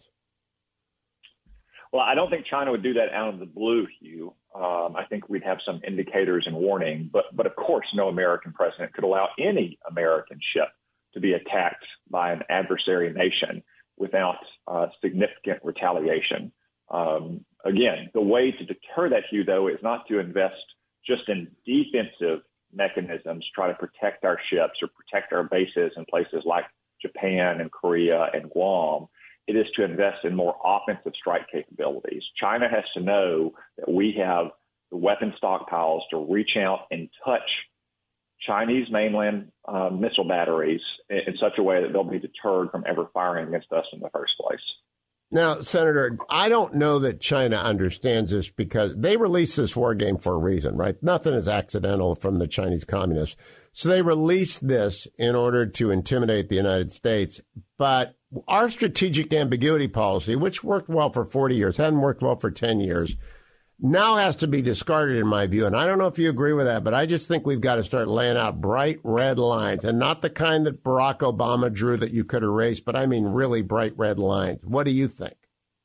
Well, I don't think China would do that out of the blue, Hugh. Um, I think we'd have some indicators and warning. But, but of course, no American president could allow any American ship to be attacked by an adversary nation without uh, significant retaliation. Um, again, the way to deter that, Hugh, though, is not to invest just in defensive mechanisms, try to protect our ships or protect our bases in places like Japan and Korea and Guam. It is to invest in more offensive strike capabilities. China has to know that we have the weapon stockpiles to reach out and touch Chinese mainland uh, missile batteries in, in such a way that they'll be deterred from ever firing against us in the first place. Now, Senator, I don't know that China understands this, because they released this war game for a reason, right? Nothing is accidental from the Chinese communists. So they released this in order to intimidate the United States. But our strategic ambiguity policy, which worked well for forty years, hadn't worked well for ten years, now has to be discarded, in my view. And I don't know if you agree with that, but I just think we've got to start laying out bright red lines, and not the kind that Barack Obama drew that you could erase, but I mean really bright red lines. What do you think?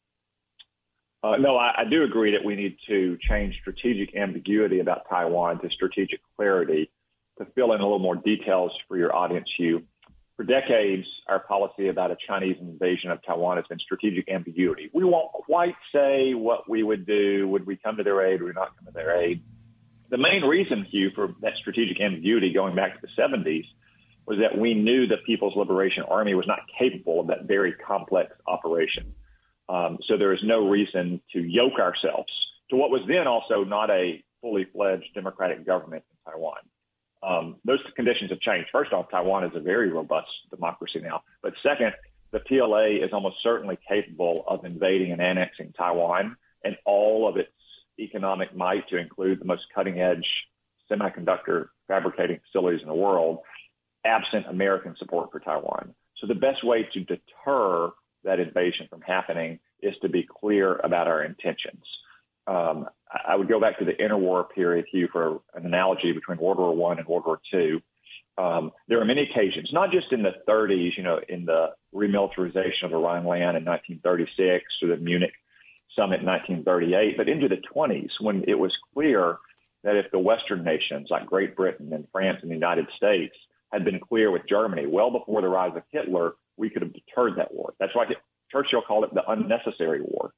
Uh, no, I, I do agree that we need to change strategic ambiguity about Taiwan to strategic clarity. To fill in a little more details for your audience, Hugh, for decades, our policy about a Chinese invasion of Taiwan has been strategic ambiguity. We won't quite say what we would do. Would we come to their aid? Would we not come to their aid? The main reason, Hugh, for that strategic ambiguity going back to the seventies was that we knew the People's Liberation Army was not capable of that very complex operation. Um, so there is no reason to yoke ourselves to what was then also not a fully fledged democratic government in Taiwan. Um, those conditions have changed. First off, Taiwan is a very robust democracy now. But second, the P L A is almost certainly capable of invading and annexing Taiwan and all of its economic might, to include the most cutting-edge semiconductor fabricating facilities in the world, absent American support for Taiwan. So the best way to deter that invasion from happening is to be clear about our intentions. Um, I would go back to the interwar period, Hugh, for an analogy between World War One and World War Two. Um, there are many occasions, not just in the thirties, you know, in the remilitarization of the Rhineland in nineteen thirty-six or the Munich summit in nineteen thirty-eight, but into the twenties, when it was clear that if the Western nations like Great Britain and France and the United States had been clear with Germany well before the rise of Hitler, we could have deterred that war. That's why Churchill called it the unnecessary war.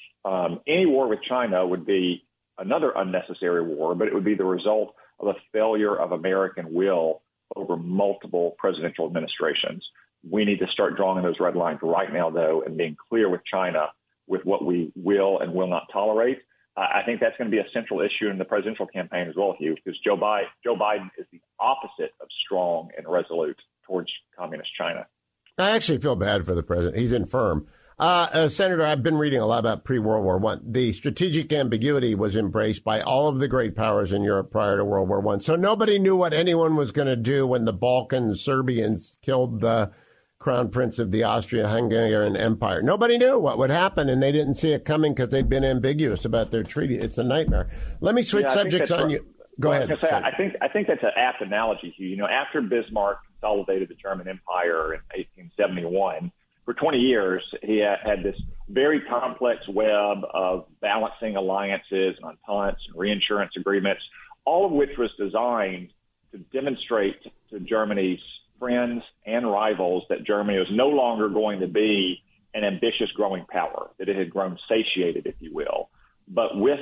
Um, any war with China would be another unnecessary war, but it would be the result of a failure of American will over multiple presidential administrations. We need to start drawing those red lines right now, though, and being clear with China with what we will and will not tolerate. Uh, I think that's going to be a central issue in the presidential campaign as well, Hugh, because Joe Biden, Joe Biden is the opposite of strong and resolute towards communist China. I actually feel bad for the president. He's infirm. Uh, uh, Senator, I've been reading a lot about pre-World War One. The strategic ambiguity was embraced by all of the great powers in Europe prior to World War One. So nobody knew what anyone was going to do when the Balkan Serbians killed the crown prince of the Austria-Hungarian Empire. Nobody knew what would happen, and they didn't see it coming because they'd been ambiguous about their treaty. It's a nightmare. Let me switch yeah, subjects on you. Go well, ahead. I, was gonna say, I think I think that's an apt analogy, Hugh. You know, after Bismarck consolidated the German Empire in eighteen seventy-one, for twenty years, he had this very complex web of balancing alliances and ententes and reinsurance agreements, all of which was designed to demonstrate to Germany's friends and rivals that Germany was no longer going to be an ambitious growing power, that it had grown satiated, if you will. But with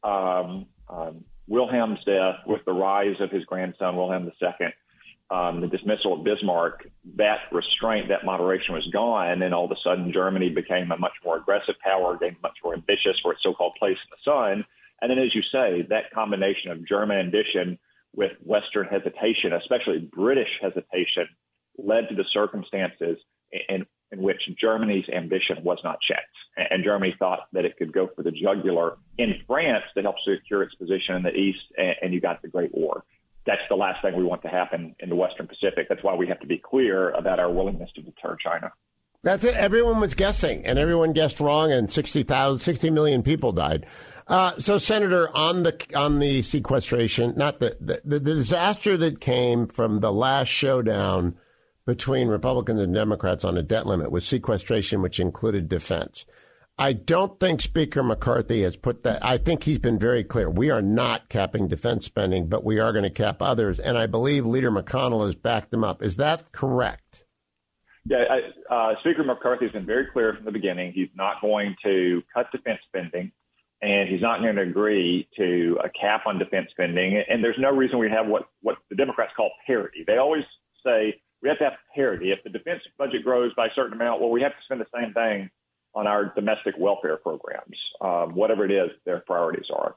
um, um, Wilhelm's death, with the rise of his grandson, Wilhelm the Second, Um, the dismissal of Bismarck, that restraint, that moderation was gone, and all of a sudden Germany became a much more aggressive power, gained much more ambitious for its so-called place in the sun. And then, as you say, that combination of German ambition with Western hesitation, especially British hesitation, led to the circumstances in, in which Germany's ambition was not checked. And Germany thought that it could go for the jugular in France to help secure its position in the East, and, and you got the Great War. That's the last thing we want to happen in the Western Pacific. That's why we have to be clear about our willingness to deter China. That's it. Everyone was guessing, and everyone guessed wrong, and sixty thousand, sixty million people died. Uh, so, Senator, on the on the sequestration, not the, the the disaster that came from the last showdown between Republicans and Democrats on a debt limit was sequestration, which included defense. I don't think Speaker McCarthy has put that. I think he's been very clear. We are not capping defense spending, but we are going to cap others. And I believe Leader McConnell has backed them up. Is that correct? Yeah, I, uh, Speaker McCarthy has been very clear from the beginning. He's not going to cut defense spending, and he's not going to agree to a cap on defense spending. And there's no reason we have what, what the Democrats call parity. They always say we have to have parity. If the defense budget grows by a certain amount, well, we have to spend the same thing on our domestic welfare programs, um, whatever it is their priorities are.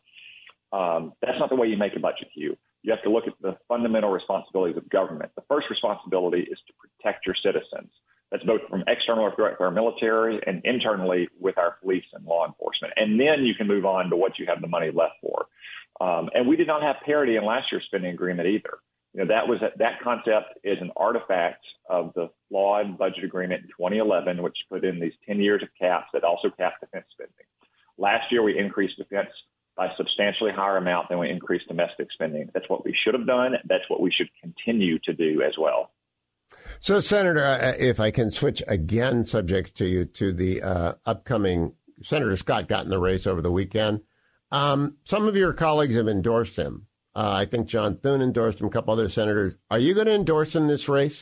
Um, that's not the way you make a budget, Hugh. You have to look at the fundamental responsibilities of government. The first responsibility is to protect your citizens. That's both from external threat to our military and internally with our police and law enforcement. And then you can move on to what you have the money left for. Um, and we did not have parity in last year's spending agreement either. You know, that was that concept is an artifact of the flawed budget agreement in twenty eleven, which put in these ten years of caps that also capped defense spending. Last year, we increased defense by a substantially higher amount than we increased domestic spending. That's what we should have done. That's what we should continue to do as well. So, Senator, if I can switch again subjects to you to the uh, upcoming Senator Scott got in the race over the weekend. Um, some of your colleagues have endorsed him. Uh, I think John Thune endorsed him, a couple other senators. Are you going to endorse in this race?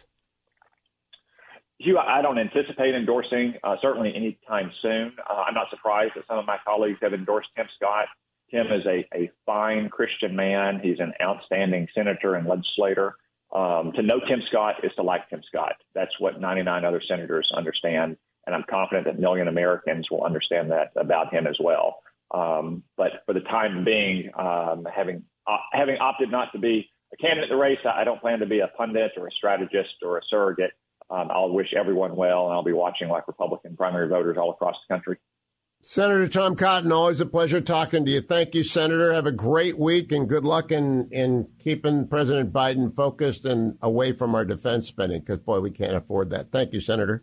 Hugh, I don't anticipate endorsing, uh, certainly anytime soon. Uh, I'm not surprised that some of my colleagues have endorsed Tim Scott. Tim is a, a fine Christian man. He's an outstanding senator and legislator. Um, to know Tim Scott is to like Tim Scott. That's what ninety-nine other senators understand, and I'm confident that a million Americans will understand that about him as well. Um, but for the time being, um, having uh, having opted not to be a a candidate in the race. I don't plan to be a pundit or a strategist or a surrogate. Um, I'll wish everyone well, and I'll be watching like Republican primary voters all across the country. Senator Tom Cotton, always a pleasure talking to you. Thank you, Senator. Have a great week, and good luck in, in keeping President Biden focused and away from our defense spending, because, boy, we can't afford that. Thank you, Senator.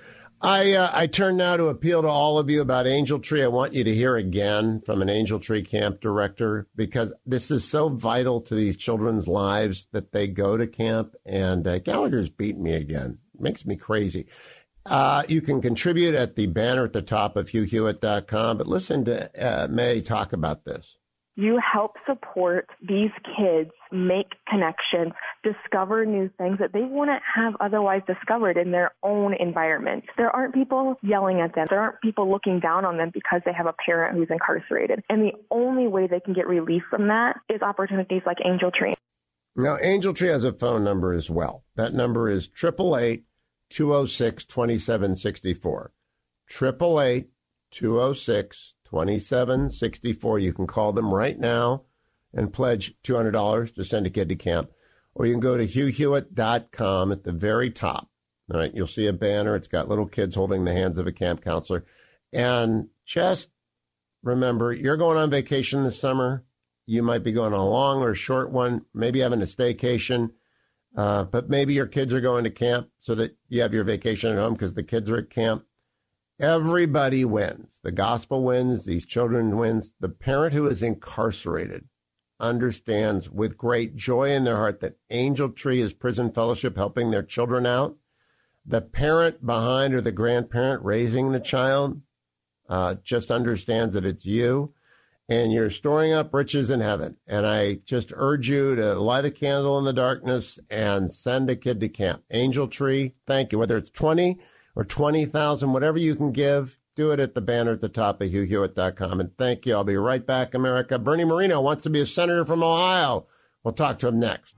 I uh, I turn now to appeal to all of you about Angel Tree. I want you to hear again from an Angel Tree camp director, because this is so vital to these children's lives that they go to camp. And uh, Gallagher's beating me again. It makes me crazy. Uh, you can contribute at the banner at the top of Hugh Hewitt dot com. But listen to uh, May talk about this. You help support these kids make connections, discover new things that they wouldn't have otherwise discovered in their own environment. There aren't people yelling at them. There aren't people looking down on them because they have a parent who's incarcerated. And the only way they can get relief from that is opportunities like Angel Tree. Now, Angel Tree has a phone number as well. That number is eight eight eight, two oh six, two seven six four. eight eight eight, two oh six, two seven six four. You can call them right now and pledge two hundred dollars to send a kid to camp. Or you can go to Hugh Hewitt dot com at the very top. All right, you'll see a banner. It's got little kids holding the hands of a camp counselor. And just remember, you're going on vacation this summer. You might be going on a long or a short one, maybe having a staycation. Uh, but maybe your kids are going to camp so that you have your vacation at home because the kids are at camp. Everybody wins. The gospel wins. These children wins. The parent who is incarcerated understands with great joy in their heart that Angel Tree is prison fellowship helping their children out. The parent behind or the grandparent raising the child uh, just understands that it's you and you're storing up riches in heaven. And I just urge you to light a candle in the darkness and send a kid to camp. Angel Tree, thank you. Whether it's twenty or twenty thousand, whatever you can give, do it at the banner at the top of Hugh Hewitt dot com. And thank you. I'll be right back, America. Bernie Moreno wants to be a senator from Ohio. We'll talk to him next.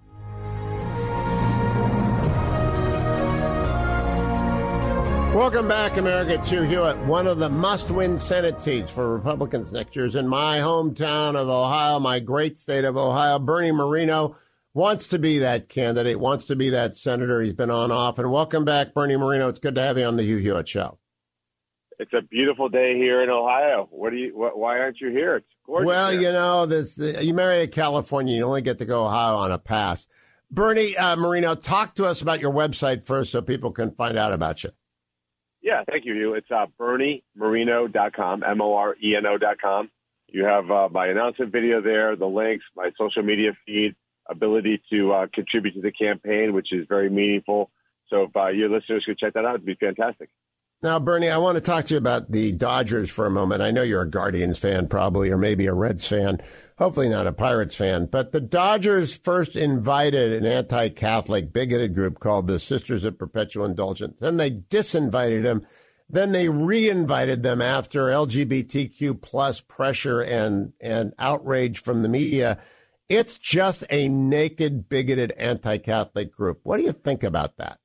Welcome back, America. It's Hugh Hewitt. One of the must-win Senate seats for Republicans next year is in my hometown of Ohio, my great state of Ohio. Bernie Moreno wants to be that candidate, wants to be that senator. He's been on off. And welcome back, Bernie Moreno. It's good to have you on the Hugh Hewitt Show. It's a beautiful day here in Ohio. What do you? What, why aren't you here? It's gorgeous. Well, here. you know, this, you marry a Californian, you only get to go Ohio on a pass. Bernie uh, Moreno, talk to us about your website first so people can find out about you. Yeah, thank you, Hugh. It's uh, Bernie Moreno dot com, M O R E N O dot com. You have uh, my announcement video there, the links, my social media feed, ability to uh, contribute to the campaign, which is very meaningful. So if uh, your listeners could check that out, it'd be fantastic. Now, Bernie, I want to talk to you about the Dodgers for a moment. I know you're a Guardians fan probably, or maybe a Reds fan, hopefully not a Pirates fan. But the Dodgers first invited an anti-Catholic bigoted group called the Sisters of Perpetual Indulgence. Then they disinvited them. Then they re-invited them after L G B T Q plus pressure and, and outrage from the media. It's just a naked, bigoted anti-Catholic group. What do you think about that?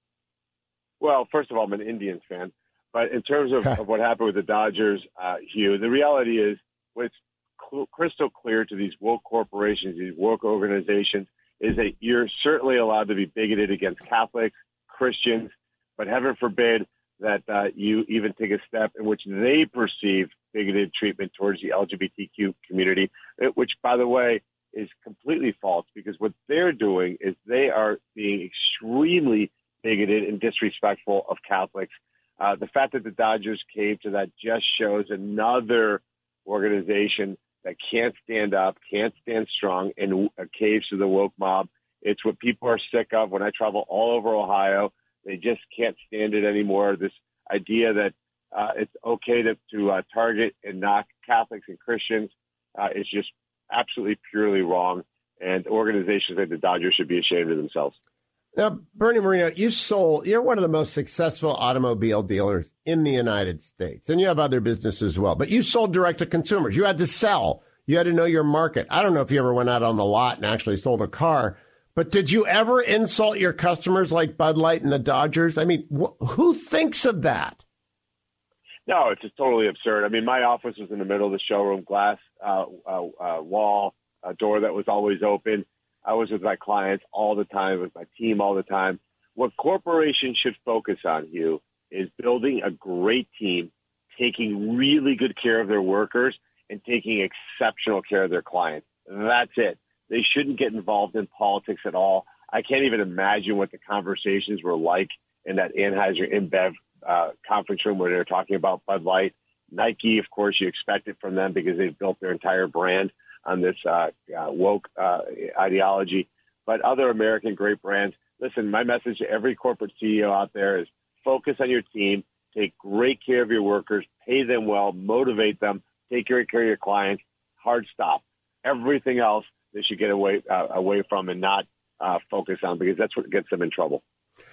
Well, first of all, I'm an Indians fan. But in terms of, of what happened with the Dodgers, uh, Hugh, the reality is what's cl- crystal clear to these woke corporations, these woke organizations, is that you're certainly allowed to be bigoted against Catholics, Christians, but heaven forbid that uh, you even take a step in which they perceive bigoted treatment towards the L G B T Q community, which, by the way, is completely false because what they're doing is they are being extremely bigoted and disrespectful of Catholics. Uh, the fact that the Dodgers came to that just shows another organization that can't stand up, can't stand strong, and uh, caves to the woke mob. It's what people are sick of. When I travel all over Ohio, they just can't stand it anymore. This idea that uh, it's okay to, to uh, target and knock Catholics and Christians uh, is just absolutely purely wrong. And organizations like the Dodgers should be ashamed of themselves. Now, Bernie Moreno, you sold, you're one of the most successful automobile dealers in the United States, and you have other businesses as well, but you sold direct to consumers. You had to sell. You had to know your market. I don't know if you ever went out on the lot and actually sold a car, but did you ever insult your customers like Bud Light and the Dodgers? I mean, wh- who thinks of that? No, it's just totally absurd. I mean, my office was in the middle of the showroom, glass uh, uh, uh, wall, a door that was always open. I was with my clients all the time, with my team all the time. What corporations should focus on, Hugh, is building a great team, taking really good care of their workers, and taking exceptional care of their clients. That's it. They shouldn't get involved in politics at all. I can't even imagine what the conversations were like in that Anheuser InBev uh, conference room where they're talking about Bud Light. Nike, of course, you expect it from them because they've built their entire brand on this uh, uh, woke uh, ideology. But other American great brands, listen, my message to every corporate C E O out there is focus on your team, take great care of your workers, pay them well, motivate them, take great care of your clients, hard stop. Everything else they should get away uh, away from and not uh, focus on, because that's what gets them in trouble.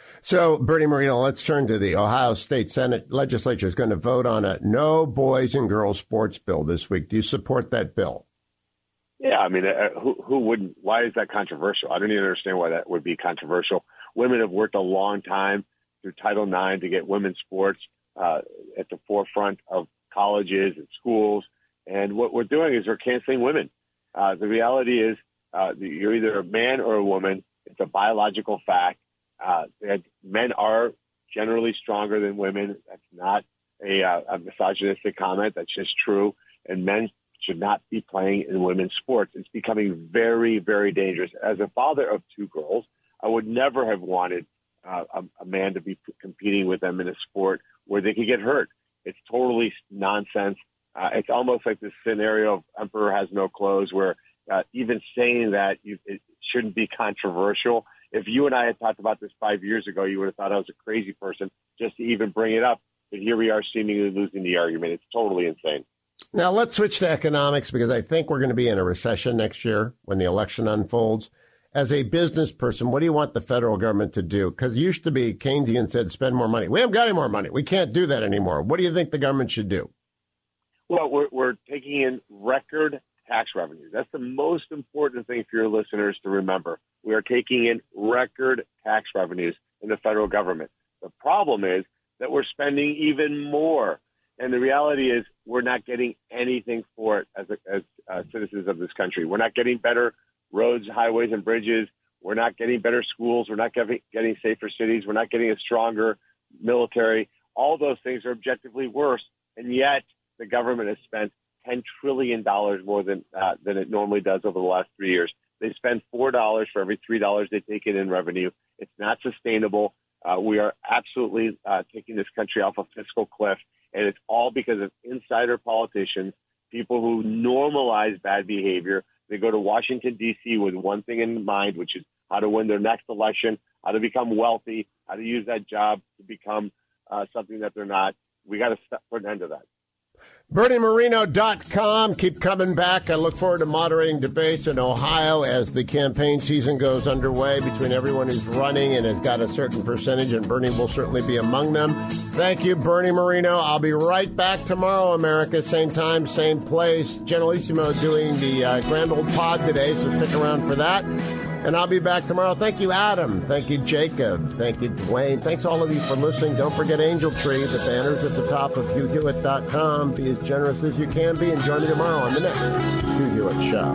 So, Bernie Moreno, let's turn to the Ohio State Senate legislature is going to vote on a no boys and girls sports bill this week. Do you support that bill? Yeah, I mean, uh, who, who wouldn't? Why is that controversial? I don't even understand why that would be controversial. Women have worked a long time through Title nine to get women's sports uh, at the forefront of colleges and schools. And what we're doing is we're canceling women. Uh, the reality is uh, you're either a man or a woman. It's a biological fact. Uh, that men are generally stronger than women. That's not a, uh, a misogynistic comment. That's just true. And men should not be playing in women's sports. It's becoming very, very dangerous. As a father of two girls, I would never have wanted uh, a, a man to be p- competing with them in a sport where they could get hurt. It's totally nonsense. Uh, it's almost like this scenario of Emperor Has No Clothes, where uh, even saying that you, it shouldn't be controversial. If you and I had talked about this five years ago, you would have thought I was a crazy person just to even bring it up. But here we are seemingly losing the argument. It's totally insane. Now, let's switch to economics, because I think we're going to be in a recession next year when the election unfolds. As a business person, what do you want the federal government to do? Because it used to be Keynesian said, spend more money. We haven't got any more money. We can't do that anymore. What do you think the government should do? Well, we're, we're taking in record tax revenues. That's the most important thing for your listeners to remember. We are taking in record tax revenues in the federal government. The problem is that we're spending even more. And the reality is we're not getting anything for it as, a, as uh, citizens of this country. We're not getting better roads, highways, and bridges. We're not getting better schools. We're not getting, getting safer cities. We're not getting a stronger military. All those things are objectively worse. And yet the government has spent ten trillion dollars more than uh, than it normally does over the last three years. They spend four dollars for every three dollars they take in in revenue. It's not sustainable. Uh, we are absolutely uh, taking this country off a fiscal cliff, and it's all because of insider politicians, people who normalize bad behavior. They go to Washington, D C with one thing in mind, which is how to win their next election, how to become wealthy, how to use that job to become uh, something that they're not. We got to put an end to that. Bernie Moreno dot com. Keep coming back. I look forward to moderating debates in Ohio as the campaign season goes underway between everyone who's running and has got a certain percentage, and Bernie will certainly be among them. Thank you, Bernie Moreno. I'll be right back tomorrow, America. Same time, same place. Generalissimo doing the uh, Grand Old Pod today, so stick around for that. And I'll be back tomorrow. Thank you, Adam. Thank you, Jacob. Thank you, Dwayne. Thanks all of you for listening. Don't forget Angel Tree. The banner's at the top of Hugh Hewitt dot com. Be as generous as you can be, and join me tomorrow on the next Hugh Hewitt Show.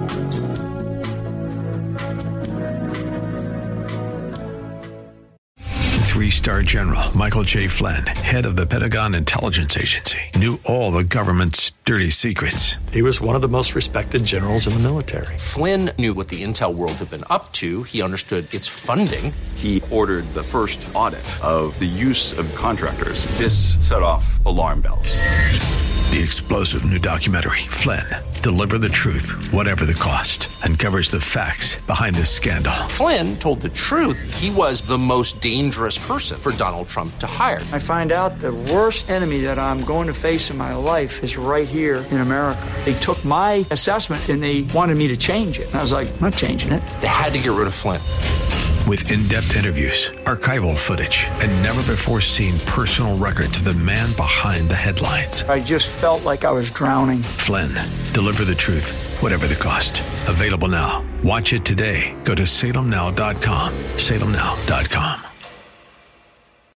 Three-star General Michael J. Flynn, head of the Pentagon Intelligence Agency, knew all the government's dirty secrets. He was one of the most respected generals in the military. Flynn knew what the intel world had been up to. He understood its funding. He ordered the first audit of the use of contractors. This set off alarm bells. The explosive new documentary, Flynn, Deliver the Truth, Whatever the Cost, uncovers the facts behind this scandal. Flynn told the truth. He was the most dangerous person for Donald Trump to hire. I find out the worst enemy that I'm going to face in my life is right here in America. They took my assessment and they wanted me to change it. And I was like, I'm not changing it. They had to get rid of Flynn. With in-depth interviews, archival footage, and never-before-seen personal records of the man behind the headlines. I just felt like I was drowning. Flynn, Deliver the Truth, Whatever the Cost. Available now. Watch it today. Go to Salem Now dot com. Salem Now dot com.